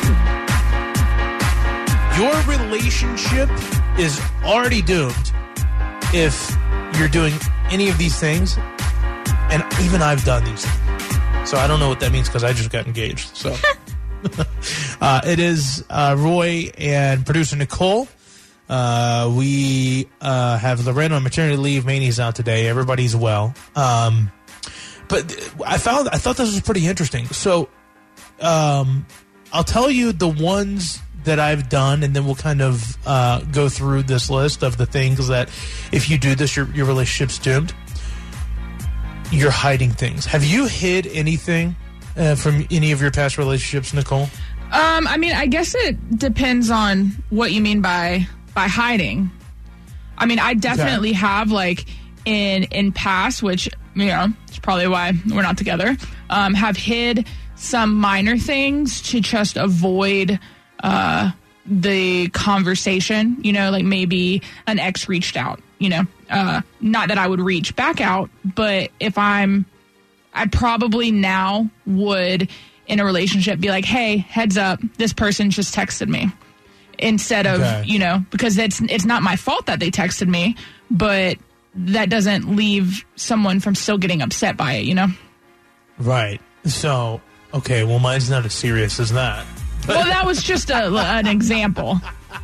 Your relationship is already doomed if you're doing any of these things. And even I've done these things. So I don't know what that means because I just got engaged. So uh, it is uh, Roy and producer Nicole. Uh, we uh, have Loren on maternity leave. Manny's out today. Everybody's well. Um, but I found I thought this was pretty interesting. So um, I'll tell you the ones that I've done, and then we'll kind of uh, go through this list of the things that if you do this, your, your relationship's doomed. You're hiding things. Have you hid anything uh, from any of your past relationships, Nicole? Um, I mean, I guess it depends on what you mean by by hiding. I mean, I definitely okay. have, like, in in past, which, you know, it's probably why we're not together, um, have hid some minor things to just avoid uh, the conversation. You know, like maybe an ex reached out, you know. Uh, not that I would reach back out, but if I'm, I probably now would in a relationship be like, hey, heads up, this person just texted me. Instead of, okay. you know, because it's, it's not my fault that they texted me, but that doesn't leave someone from still getting upset by it, you know? Right. So, okay, well, mine's not as serious as that. Well, that was just a, an example.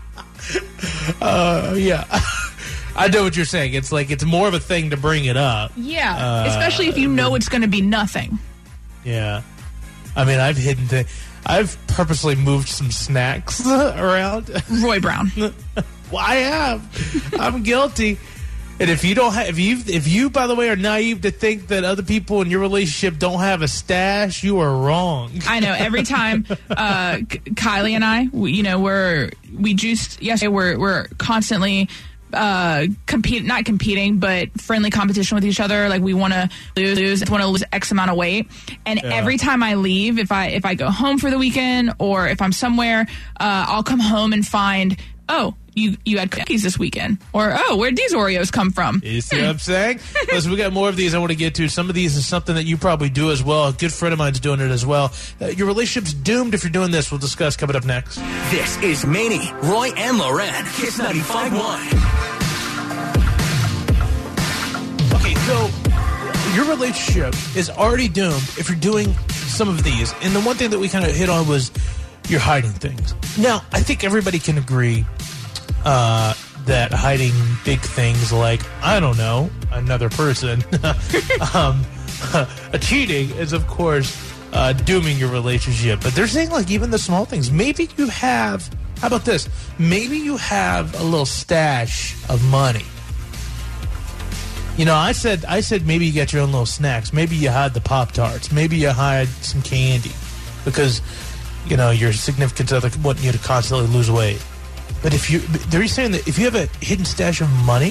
Uh, yeah. I know what you're saying. It's like it's more of a thing to bring it up. Yeah, uh, especially if you know it's going to be nothing. Yeah. I mean, I've hidden things. I've purposely moved some snacks around. Roy Brown. Well, I have. I'm guilty. And if you don't have, if you, if you, by the way, are naive to think that other people in your relationship don't have a stash, you are wrong. I know. Every time uh, Kylie and I, we, you know, we're we juiced yesterday. We're we're constantly. uh compete not competing but friendly competition with each other. Like we want to lose want to lose X amount of weight, and yeah. every time I leave, if I if I go home for the weekend or if I'm somewhere, uh I'll come home and find, oh, you you had cookies this weekend, or oh, where'd these Oreos come from? You see what I'm saying? Listen, we got more of these I want to get to. Some of these is something that you probably do as well. A good friend of mine's doing it as well. Uh, your relationship's doomed if you're doing this. We'll discuss coming up next. This is Manny, Roy, and Loren. Kiss ninety-five point one. Okay, so your relationship is already doomed if you're doing some of these. And the one thing that we kind of hit on was you're hiding things. Now, I think everybody can agree uh, that hiding big things like, I don't know, another person, um, a cheating is, of course, uh, dooming your relationship. But they're saying, like, even the small things. Maybe you have, how about this? Maybe you have a little stash of money. You know, I said I said maybe you get your own little snacks. Maybe you hide the Pop-Tarts. Maybe you hide some candy because, you know, your significant other want you to constantly lose weight. But if you, they're saying that if you have a hidden stash of money,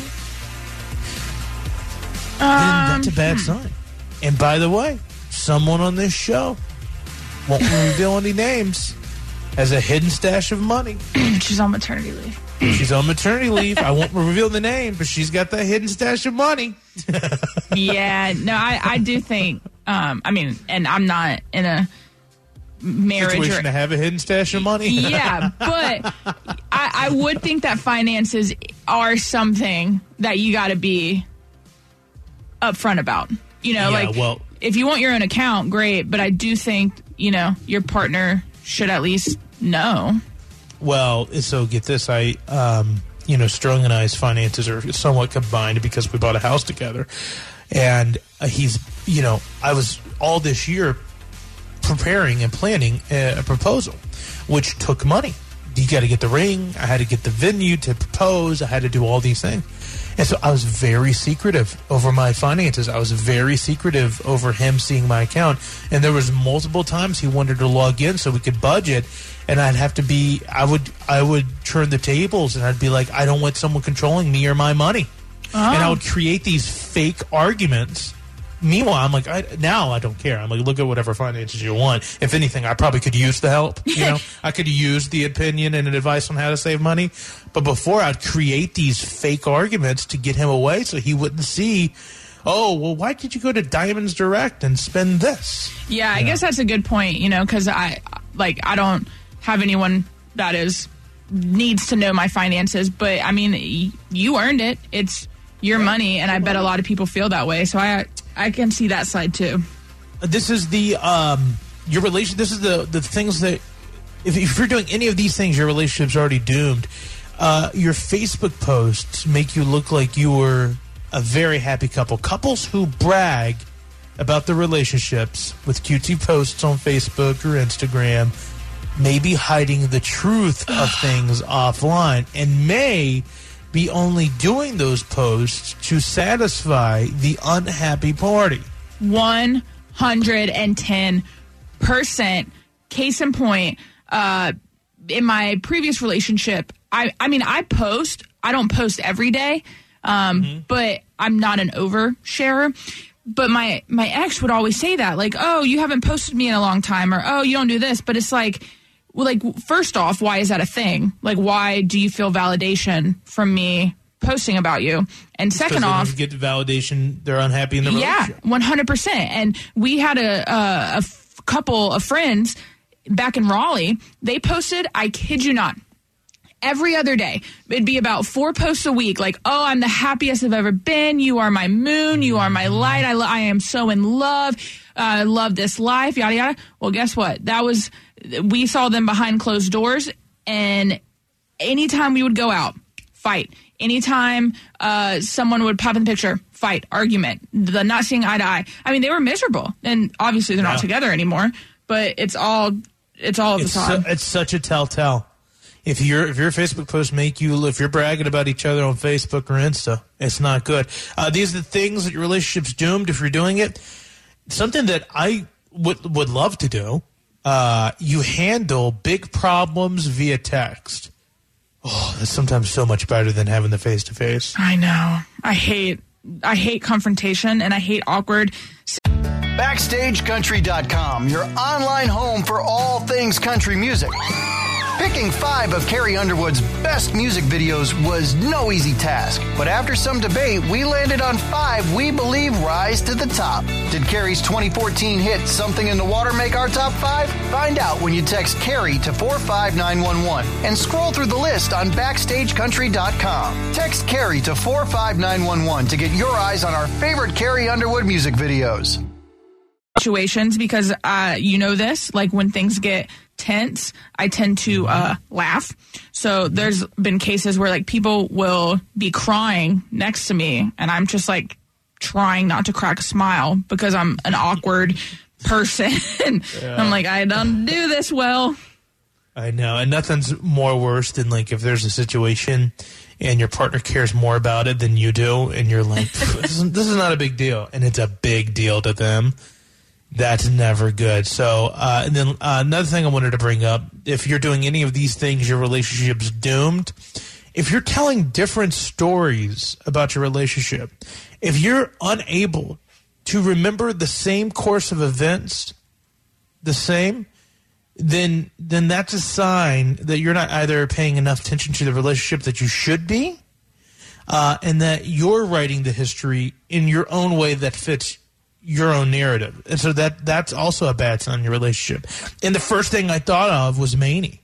um, then that's a bad hmm. sign. And by the way, someone on this show, won't reveal any names, has a hidden stash of money. She's on maternity leave. She's on maternity leave. I won't reveal the name, but she's got that hidden stash of money. Yeah, no, I, I do think, um, I mean, and I'm not in a marriage situation or, to have a hidden stash of money. Yeah, but I, I would think that finances are something that you got to be upfront about. You know, yeah, like well, if you want your own account, great, but I do think, you know, your partner should at least know. Well, so get this, I, um, you know, Sterling and I's finances are somewhat combined because we bought a house together. And uh, he's, you know, I was all this year preparing and planning a, a proposal, which took money. you got to get the ring. I had to get the venue to propose. I had to do all these things. And so I was very secretive over my finances. I was very secretive over him seeing my account. And there was multiple times he wanted to log in so we could budget. And I'd have to be, I would I would turn the tables and I'd be like, I don't want someone controlling me or my money. Oh. And I would create these fake arguments. Meanwhile, I'm like, I, now I don't care. I'm like, look at whatever finances you want. If anything, I probably could use the help. You know, I could use the opinion and advice on how to save money. But before, I'd create these fake arguments to get him away so he wouldn't see, oh, well, why did you go to Diamonds Direct and spend this? Yeah, I you guess know? that's a good point, you know, because I, like, I don't have anyone that is needs to know my finances. But, I mean, y- you earned it. It's your money, and I bet a lot of people feel that way. So I... I can see that side too. This is the um, your relation. This is the the things that if, if you're doing any of these things, your relationship's already doomed. Uh, your Facebook posts make you look like you were a very happy couple. Couples who brag about their relationships with cutesy posts on Facebook or Instagram may be hiding the truth of things offline and may be only doing those posts to satisfy the unhappy party. one hundred ten percent. Case in point, uh, in my previous relationship, I, I mean, I post. I don't post every day, um, mm-hmm. but I'm not an oversharer. But my, my ex would always say that, like, oh, you haven't posted me in a long time, or, oh, you don't do this. But it's like, well, like, first off, why is that a thing? Like, why do you feel validation from me posting about you? And it's second they off, don't get validation, they're unhappy in the yeah, relationship. one hundred percent. And we had a, a, a f- couple of friends back in Raleigh. They posted, I kid you not, every other day. It'd be about four posts a week. Like, oh, I'm the happiest I've ever been. You are my moon. You are my light. I, lo- I am so in love. I uh, love this life, yada, yada. Well, guess what? That was, we saw them behind closed doors, and anytime we would go out, fight. Anytime uh, someone would pop in the picture, fight, argument, the not seeing eye to eye. I mean, they were miserable, and obviously they're yeah. not together anymore, but it's all, it's all of it's the time. Su- it's such a telltale. If your if your Facebook posts make you, if you're bragging about each other on Facebook or Insta, it's not good. Uh, these are the things that your relationship's doomed if you're doing it. Something that I would would love to do. Uh, you handle big problems via text. Oh, that's sometimes so much better than having the face to face. I know. I hate I hate confrontation, and I hate awkward. Backstage Country dot com, your online home for all things country music. Picking five of Carrie Underwood's best music videos was no easy task, but after some debate, we landed on five we believe rise to the top. Did Carrie's twenty fourteen hit Something in the Water make our top five? Find out when you text Carrie to four five nine one one and scroll through the list on Backstage Country dot com. Text Carrie to four five nine one one to get your eyes on our favorite Carrie Underwood music videos. Situations, because uh, you know this, like when things get tense, I tend to uh, laugh. So there's been cases where like people will be crying next to me, and I'm just like trying not to crack a smile because I'm an awkward person. Yeah. I'm like, I don't do this well. I know, and nothing's more worse than like if there's a situation and your partner cares more about it than you do, and you're like, this is, this is not a big deal, and it's a big deal to them. That's never good. So, uh, and then uh, another thing I wanted to bring up, if you're doing any of these things, your relationship's doomed. If you're telling different stories about your relationship, if you're unable to remember the same course of events, the same, then then that's a sign that you're not either paying enough attention to the relationship that you should be, uh, and that you're writing the history in your own way that fits your own narrative. And so that that's also a bad sign in your relationship. And the first thing I thought of was Maney.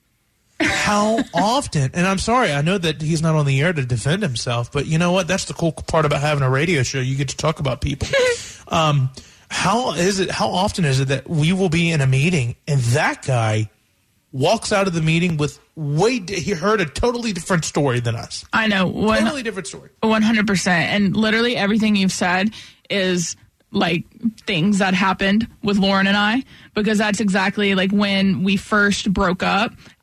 How often, and I'm sorry, I know that he's not on the air to defend himself, but you know what? That's the cool part about having a radio show. You get to talk about people. um, how is it, how often is it that we will be in a meeting and that guy walks out of the meeting with way, he heard a totally different story than us. I know. One, totally different story. one hundred percent. And literally everything you've said is like things that happened with Lauren and I, because that's exactly like when we first broke up.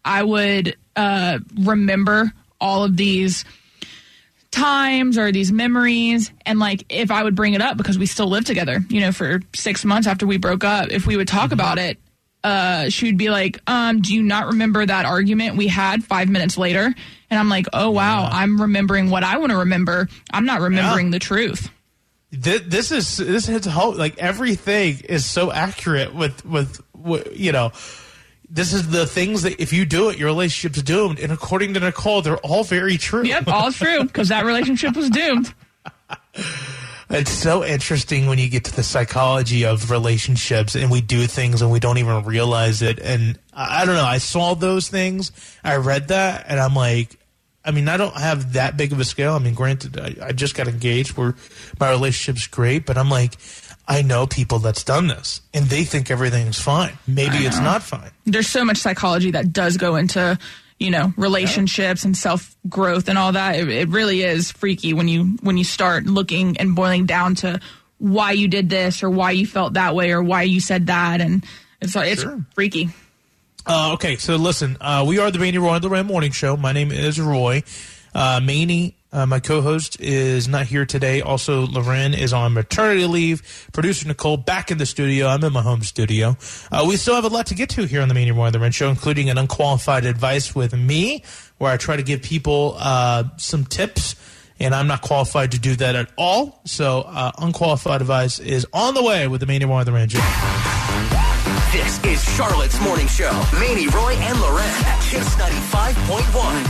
I would uh, remember all of these times or these memories, and like if I would bring it up because we still lived together, you know, for six months after we broke up, if we would talk mm-hmm. about it, uh, she would be like, um, do you not remember that argument we had five minutes later? And I'm like, oh, wow, yeah. I'm remembering what I want to remember. I'm not remembering yeah. the truth. This, this is this hits home. Like everything is so accurate with, with, with, you know, this is the things that if you do it, your relationship's doomed. And according to Nicole, they're all very true. Yep, all true because that relationship was doomed. It's so interesting when you get to the psychology of relationships and we do things and we don't even realize it. And I, I don't know. I saw those things. I read that and I'm like, I mean, I don't have that big of a scale. I mean, granted, I, I just got engaged where my relationship's great, but I'm like, I know people that's done this and they think everything's fine. Maybe it's not fine. There's so much psychology that does go into, you know, relationships yeah. and self-growth and all that. It, it really is freaky when you when you start looking and boiling down to why you did this or why you felt that way or why you said that. And it's it's sure. freaky. Uh, okay, so listen, uh, we are the Manny, Roy, and Loren Morning Show. My name is Roy. Uh, Manny, uh, my co-host, is not here today. Also, Loren is on maternity leave. Producer Nicole back in the studio. I'm in my home studio. Uh, we still have a lot to get to here on the Manny, Roy, and Loren Show, including an unqualified advice with me, where I try to give people uh, some tips, and I'm not qualified to do that at all. So, uh, unqualified advice is on the way with the Manny, Roy, and Loren Show. This is Charlotte's Morning Show. Manny, Roy, and Loren at Kiss ninety-five point one.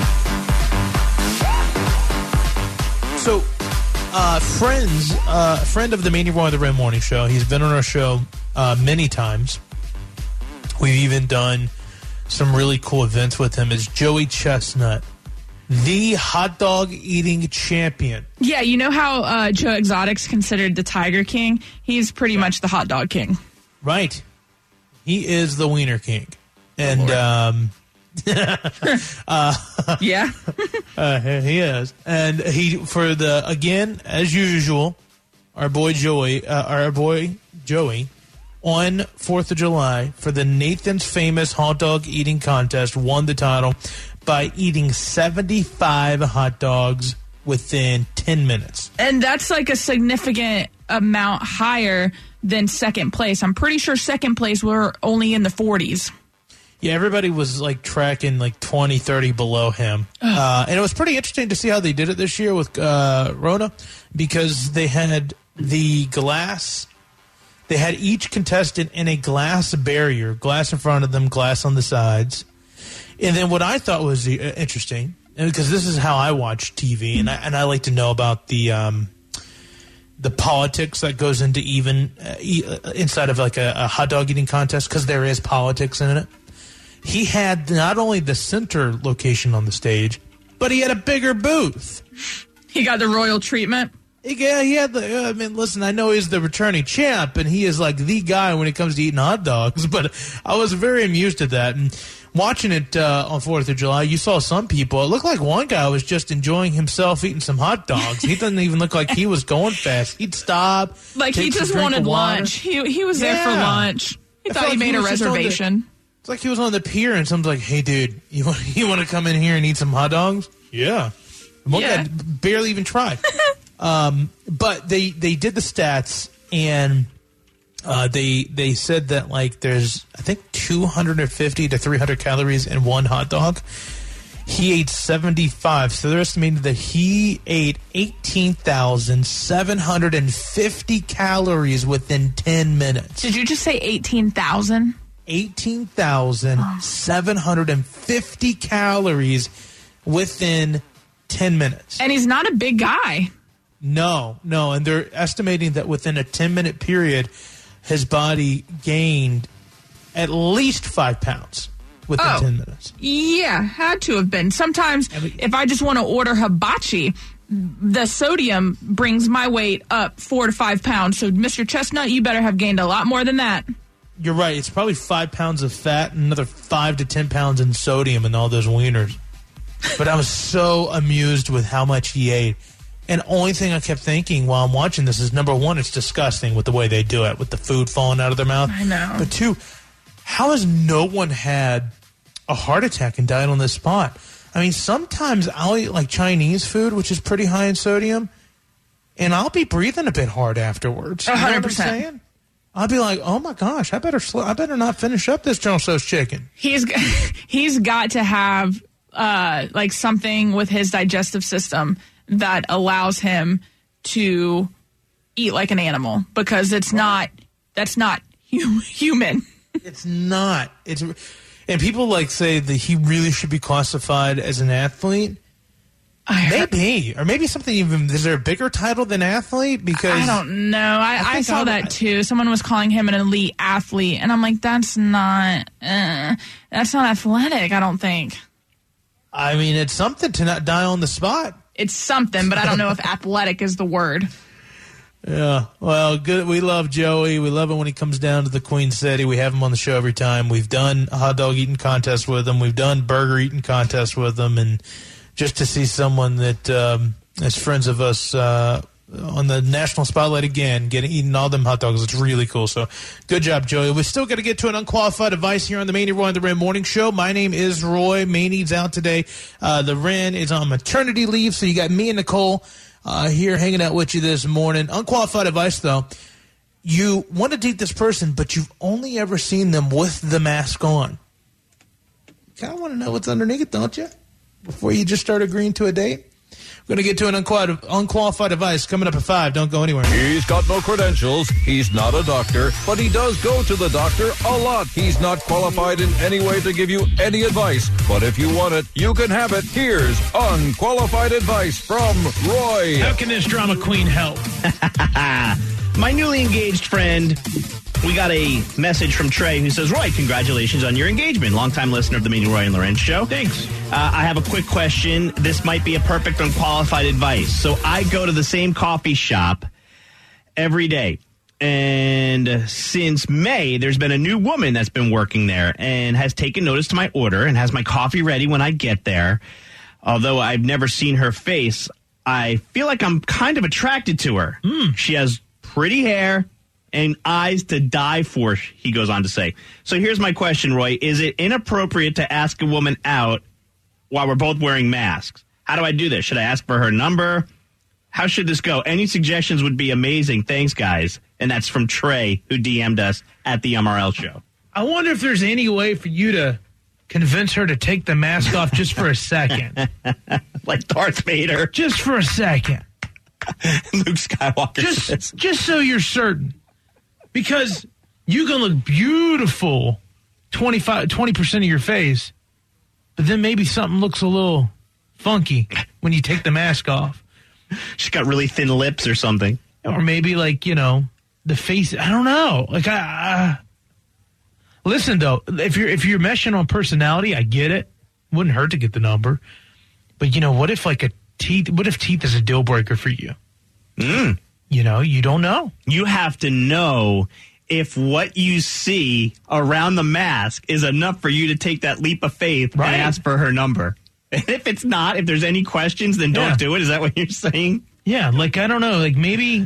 So, uh, friends, uh, friend of the Manny, Roy, and Loren Morning Show. He's been on our show uh, many times. We've even done some really cool events with him. Is Joey Chestnut, the hot dog eating champion. Yeah, you know how uh, Joe Exotic's considered the Tiger King? He's pretty yeah. much the hot dog king. Right. He is the Wiener King. And, um, uh, yeah, uh, he is. And he, for the, again, as usual, our boy Joey, uh, our boy Joey, on fourth of July for the Nathan's Famous Hot Dog Eating Contest, won the title by eating seventy-five hot dogs within ten minutes. And that's like a significant amount higher than second place. I'm pretty sure second place were only in the forties. Yeah, everybody was like tracking like twenty, thirty below him. Uh, and it was pretty interesting to see how they did it this year with uh, Rona, because they had the glass, they had each contestant in a glass barrier, glass in front of them, glass on the sides. And then what I thought was uh, interesting, because this is how I watch T V, and I, and I like to know about the um, the politics that goes into even uh, e- inside of like a, a hot dog eating contest, because there is politics in it. He had not only the center location on the stage, but he had a bigger booth. He got the royal treatment. Yeah, he had the. I mean, listen, I know he's the returning champ, and he is like the guy when it comes to eating hot dogs. But I was very amused at that. And watching it uh, on fourth of July, you saw some people. It looked like one guy was just enjoying himself eating some hot dogs. He doesn't even look like he was going fast. He'd stop. Like he just wanted lunch. He he was yeah. there for lunch. He I thought he like made he a reservation. It's like he was on the pier, and someone's like, "Hey, dude, you want you want to come in here and eat some hot dogs?" Yeah. One yeah. guy barely even tried. um, but they they did the stats, and uh, they they said that like there's I think two hundred fifty to three hundred calories in one hot dog. He ate seventy-five, so they're estimating that he ate eighteen thousand seven hundred fifty calories within ten minutes. Did you just say eighteen thousand? eighteen thousand seven hundred fifty calories within ten minutes. And he's not a big guy. No, no. And they're estimating that within a ten-minute period, his body gained at least five pounds within oh, ten minutes. Yeah, had to have been. Sometimes I mean, if I just want to order hibachi, the sodium brings my weight up four to five pounds. So, Mister Chestnut, you better have gained a lot more than that. You're right. It's probably five pounds of fat and another five to ten pounds in sodium in all those wieners. But I was so amused with how much he ate. And the only thing I kept thinking while I'm watching this is, number one, it's disgusting with the way they do it, with the food falling out of their mouth. I know. But two, how has no one had a heart attack and died on the spot. I mean, sometimes I'll eat like Chinese food, which is pretty high in sodium, and I'll be breathing a bit hard afterwards. You know what I'm saying? I'll be like, oh my gosh, I better sl- I better not finish up this General Tso's chicken. He's he's got to have uh, like something with his digestive system that allows him to eat like an animal, because it's not that's not hu- human. It's not. It's. And people like say that he really should be classified as an athlete. Maybe. Or maybe something even, is there a bigger title than athlete? Because I don't know. I, I, I saw I, that too. Someone was calling him an elite athlete. And I'm like, that's not, uh, that's not athletic, I don't think. I mean, it's something to not die on the spot. It's something, but I don't know if athletic is the word. Yeah, well, good. We love Joey. We love it when he comes down to the Queen City. We have him on the show every time. We've done a hot dog eating contest with him. We've done burger eating contest with him. And just to see someone that um, is friends of us uh, on the national spotlight again, getting eating all them hot dogs, it's really cool. So good job, Joey. We're still going to get to an unqualified advice here on the Manny Roy and the Ren Morning Show. My name is Roy. Manny's out today. Uh, the Ren is on maternity leave, so you got me and Nicole Uh, here hanging out with you this morning. Unqualified advice, though. You want to date this person, but you've only ever seen them with the mask on. Kind of want to know what's underneath, don't you? Before you just start agreeing to a date. We're going to get to an unqualified, unqualified advice coming up at five. Don't go anywhere. He's got no credentials. He's not a doctor, but he does go to the doctor a lot. He's not qualified in any way to give you any advice. But if you want it, you can have it. Here's unqualified advice from Roy. How can this drama queen help? My newly engaged friend, we got a message from Trey who says, Roy, congratulations on your engagement. Longtime listener of the Manny Roy and Lorenz show. Thanks. Uh, I have a quick question. This might be a perfect unqualified advice. So I go to the same coffee shop every day. And since May, there's been a new woman that's been working there and has taken notice to my order and has my coffee ready when I get there. Although I've never seen her face, I feel like I'm kind of attracted to her. Mm. She has pretty hair and eyes to die for, he goes on to say. So here's my question, Roy. Is it inappropriate to ask a woman out while we're both wearing masks? How do I do this? Should I ask for her number? How should this go? Any suggestions would be amazing. Thanks, guys. And that's from Trey, who D M'd us at the M R L show. I wonder if there's any way for you to convince her to take the mask off just for a second. Like Darth Vader. Just for a second. Luke Skywalker. Just, just so you're certain. Because you can look beautiful twenty-five, twenty percent of your face, but then maybe something looks a little funky when you take the mask off. She's got really thin lips or something. Or maybe, like, you know, the face. I don't know. Like, I, uh, listen, though, if you're if you're meshing on personality, I get it. Wouldn't hurt to get the number. But, you know, what if, like, a teeth, what if teeth is a deal breaker for you? Mm. You know, you don't know. You have to know if what you see around the mask is enough for you to take that leap of faith right. and ask for her number. And if it's not, if there's any questions, then don't yeah. do it. Is that what you're saying? Yeah, like, I don't know, like maybe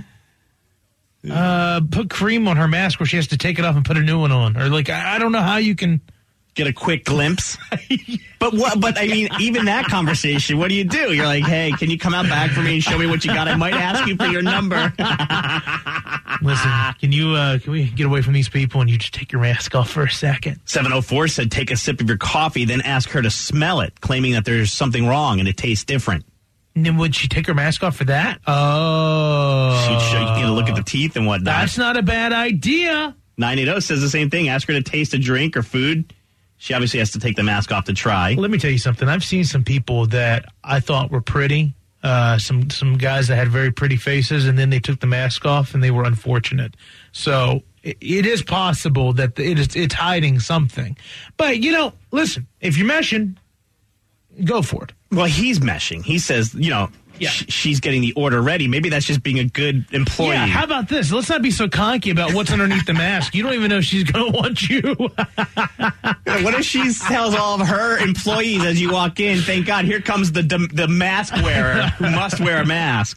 uh, put cream on her mask where she has to take it off and put a new one on. Or, like, I, I don't know how you can get a quick glimpse. But what? But I mean, even that conversation, what do you do? You're like, hey, can you come out back for me and show me what you got? I might ask you for your number. Listen, can you? Uh, can we get away from these people and you just take your mask off for a second? seven oh four said, take a sip of your coffee, then ask her to smell it, claiming that there's something wrong and it tastes different. And then would she take her mask off for that? Oh, she'd show you get a look at the teeth and whatnot. That's not a bad idea. nine eighty says the same thing. Ask her to taste a drink or food. She obviously has to take the mask off to try. Let me tell you something. I've seen some people that I thought were pretty, uh, some some guys that had very pretty faces, and then they took the mask off, and they were unfortunate. So it, it is possible that it is it's hiding something. But, you know, listen, if you're meshing, go for it. Well, he's meshing. He says, you know, yeah. sh- she's getting the order ready. Maybe that's just being a good employee. Yeah, how about this? Let's not be so conky about what's underneath the mask. You don't even know if she's going to want you. What if she tells all of her employees as you walk in, thank God, here comes the the, the mask wearer who must wear a mask.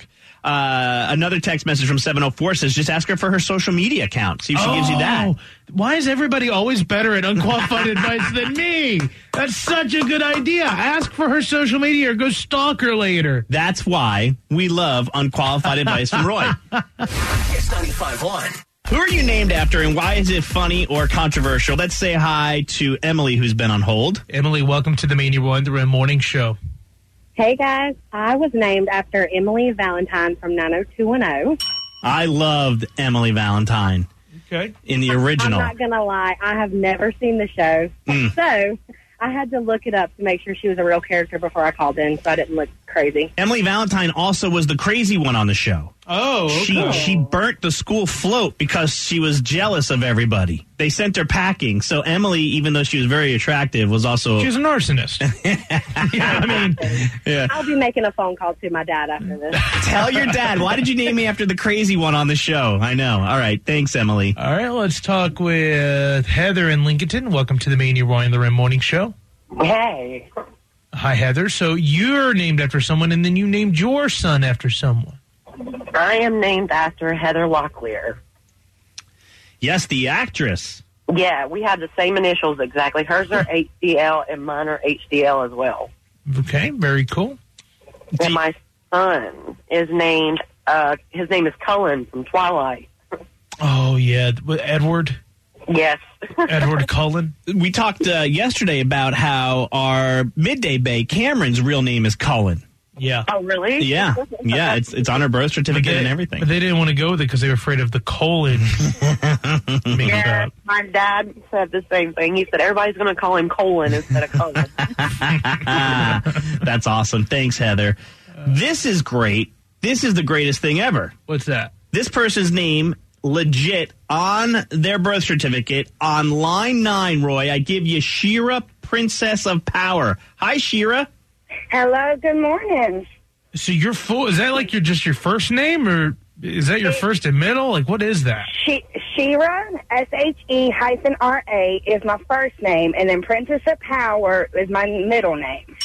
Uh, another text message from seven oh four says, just ask her for her social media account. See if she oh, gives you that. Why is everybody always better at unqualified advice than me? That's such a good idea. Ask for her social media or go stalk her later. That's why we love unqualified advice from Roy. Kiss ninety-five point one. Who are you named after, and why is it funny or controversial? Let's say hi to Emily, who's been on hold. Emily, welcome to the Mania Roy and the Rim Morning Show. Hey, guys. I was named after Emily Valentine from nine oh two one oh. I loved Emily Valentine. Okay. In the original. I'm not going to lie. I have never seen the show. Mm. So I had to look it up to make sure she was a real character before I called in so I didn't look crazy. Emily Valentine also was the crazy one on the show. Oh, okay. She, she burnt the school float because she was jealous of everybody. They sent her packing. So Emily, even though she was very attractive, was also... She was an arsonist. Yeah, I mean... Yeah. I'll be making a phone call to my dad after this. Tell your dad. Why did you name me after the crazy one on the show? I know. All right. Thanks, Emily. All right, let's talk with Heather in Lincolnton. Welcome to the Mania Roy and the Rim Morning Show. Hey. Hi, Heather. So you're named after someone, and then you named your son after someone. I am named after Heather Locklear. Yes, the actress. Yeah, we have the same initials exactly. Hers are H D L and mine are H D L as well. Okay, very cool. And my son is named, uh, his name is Cullen from Twilight. Oh, yeah. Edward? Yes. Edward Cullen. We talked uh, yesterday about how our Midday Bay, Cameron's real name is Cullen. Yeah. Oh, really? Yeah. Yeah, it's it's on her birth certificate they, and everything. But they didn't want to go with it because they were afraid of the colon. Yeah, my dad said the same thing. He said everybody's going to call him Colin instead of Cullen. That's awesome. Thanks, Heather. This is great. This is the greatest thing ever. What's that? This person's name, legit, on their birth certificate, on line nine, Roy, I give you Shira, Princess of Power. Hi, Shira. Hello, good morning. So you're full, is that like your just your first name, or is that your first and middle? Like, what is that? She, Shira, S H E hyphen R A, is my first name, and then Princess of Power is my middle name.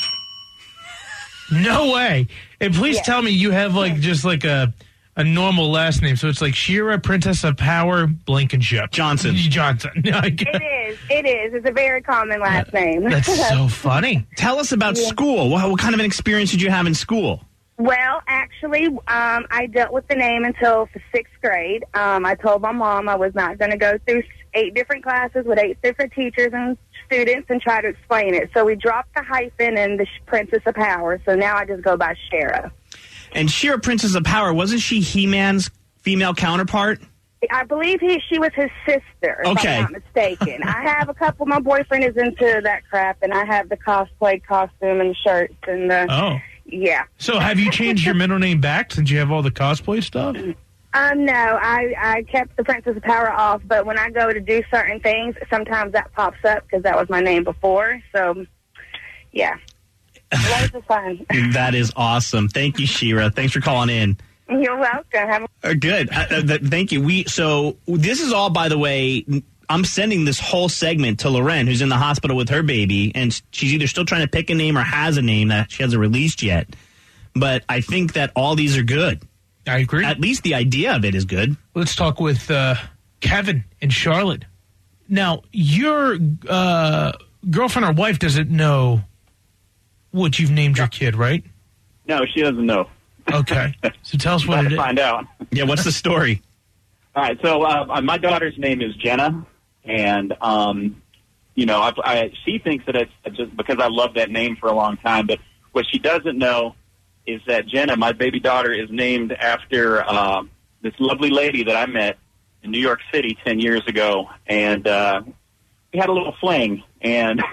No way. And please Yes. tell me you have, like, just like a a normal last name. So it's like Shira, Princess of Power, Blankenship. Johnson. Johnson. It is. It is. It's a very common last name. That's so funny. Tell us about Yeah. school. What, what kind of an experience did you have in school? Well, actually, um, I dealt with the name until the sixth grade. Um, I told my mom I was not going to go through eight different classes with eight different teachers and students and try to explain it. So we dropped the hyphen and the Princess of Power. So now I just go by Shira. And Shira, Princess of Power, wasn't she He-Man's female counterpart? I believe he she was his sister, if Okay. I'm not mistaken. I have a couple. My boyfriend is into that crap, and I have the cosplay costume and the shirts and the. Oh. Yeah. So have you changed your middle name back since you have all the cosplay stuff? Um, no, I, I kept the Princess of Power off, but when I go to do certain things, sometimes that pops up because that was my name before. So, yeah. Life is fine. That is awesome. Thank you, Shira. Thanks for calling in. You're welcome. Have a- Uh, good. Uh, uh, th- thank you. We so this is all, by the way. I'm sending this whole segment to Loren, who's in the hospital with her baby, and she's either still trying to pick a name or has a name that she hasn't released yet. But I think that all these are good. I agree. At least the idea of it is good. Let's talk with uh, Kevin in Charlotte. Now, your uh, girlfriend or wife doesn't know what you've named your kid, right? No, she doesn't know. Okay. So tell us what About it to is. find out. Yeah, what's the story? All right, so uh, my daughter's name is Jenna, and um, you know, I, I, she thinks that it's just because I love that name for a long time. But what she doesn't know is that Jenna, my baby daughter, is named after uh, this lovely lady that I met in New York City ten years ago, and uh, we had a little fling, and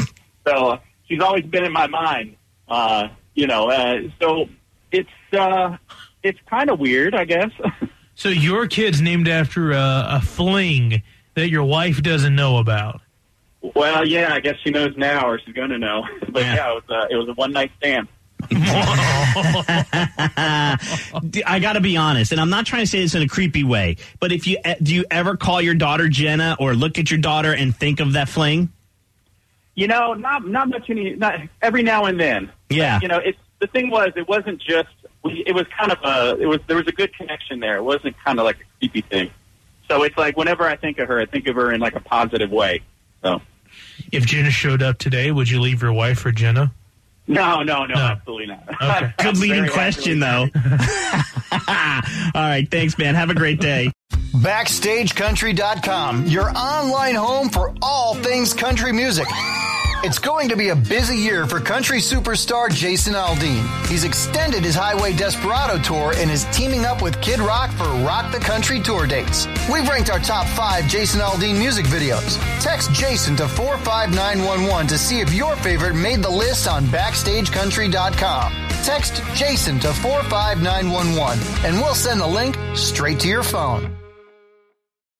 so she's always been in my mind. Uh, you know, uh, so it's uh, it's kind of weird, I guess. So your kid's named after a, a fling that your wife doesn't know about. Well, yeah, I guess she knows now, or she's going to know. But yeah, yeah it, was, uh, it was a one night stand. I got to be honest, and I'm not trying to say this in a creepy way, but if you do you ever call your daughter Jenna or look at your daughter and think of that fling? You know, not not much any, not every now and then. Yeah. You know, it's the thing was, it wasn't just we, it was kind of a, it was, there was a good connection there. It wasn't kind of like a creepy thing. So it's like whenever I think of her, I think of her in like a positive way. So, if Jenna showed up today, would you leave your wife for Jenna? No, no, no, No. absolutely not. Okay. Good leading Very question, though. All right, thanks, man. Have a great day. Backstage Country dot com, your online home for all things country music. It's going to be a busy year for country superstar Jason Aldean. He's extended his Highway Desperado tour and is teaming up with Kid Rock for Rock the Country tour dates. We've ranked our top five Jason Aldean music videos. Text Jason to four five nine one one to see if your favorite made the list on Backstage Country dot com. Text Jason to four five nine one one and we'll send the link straight to your phone.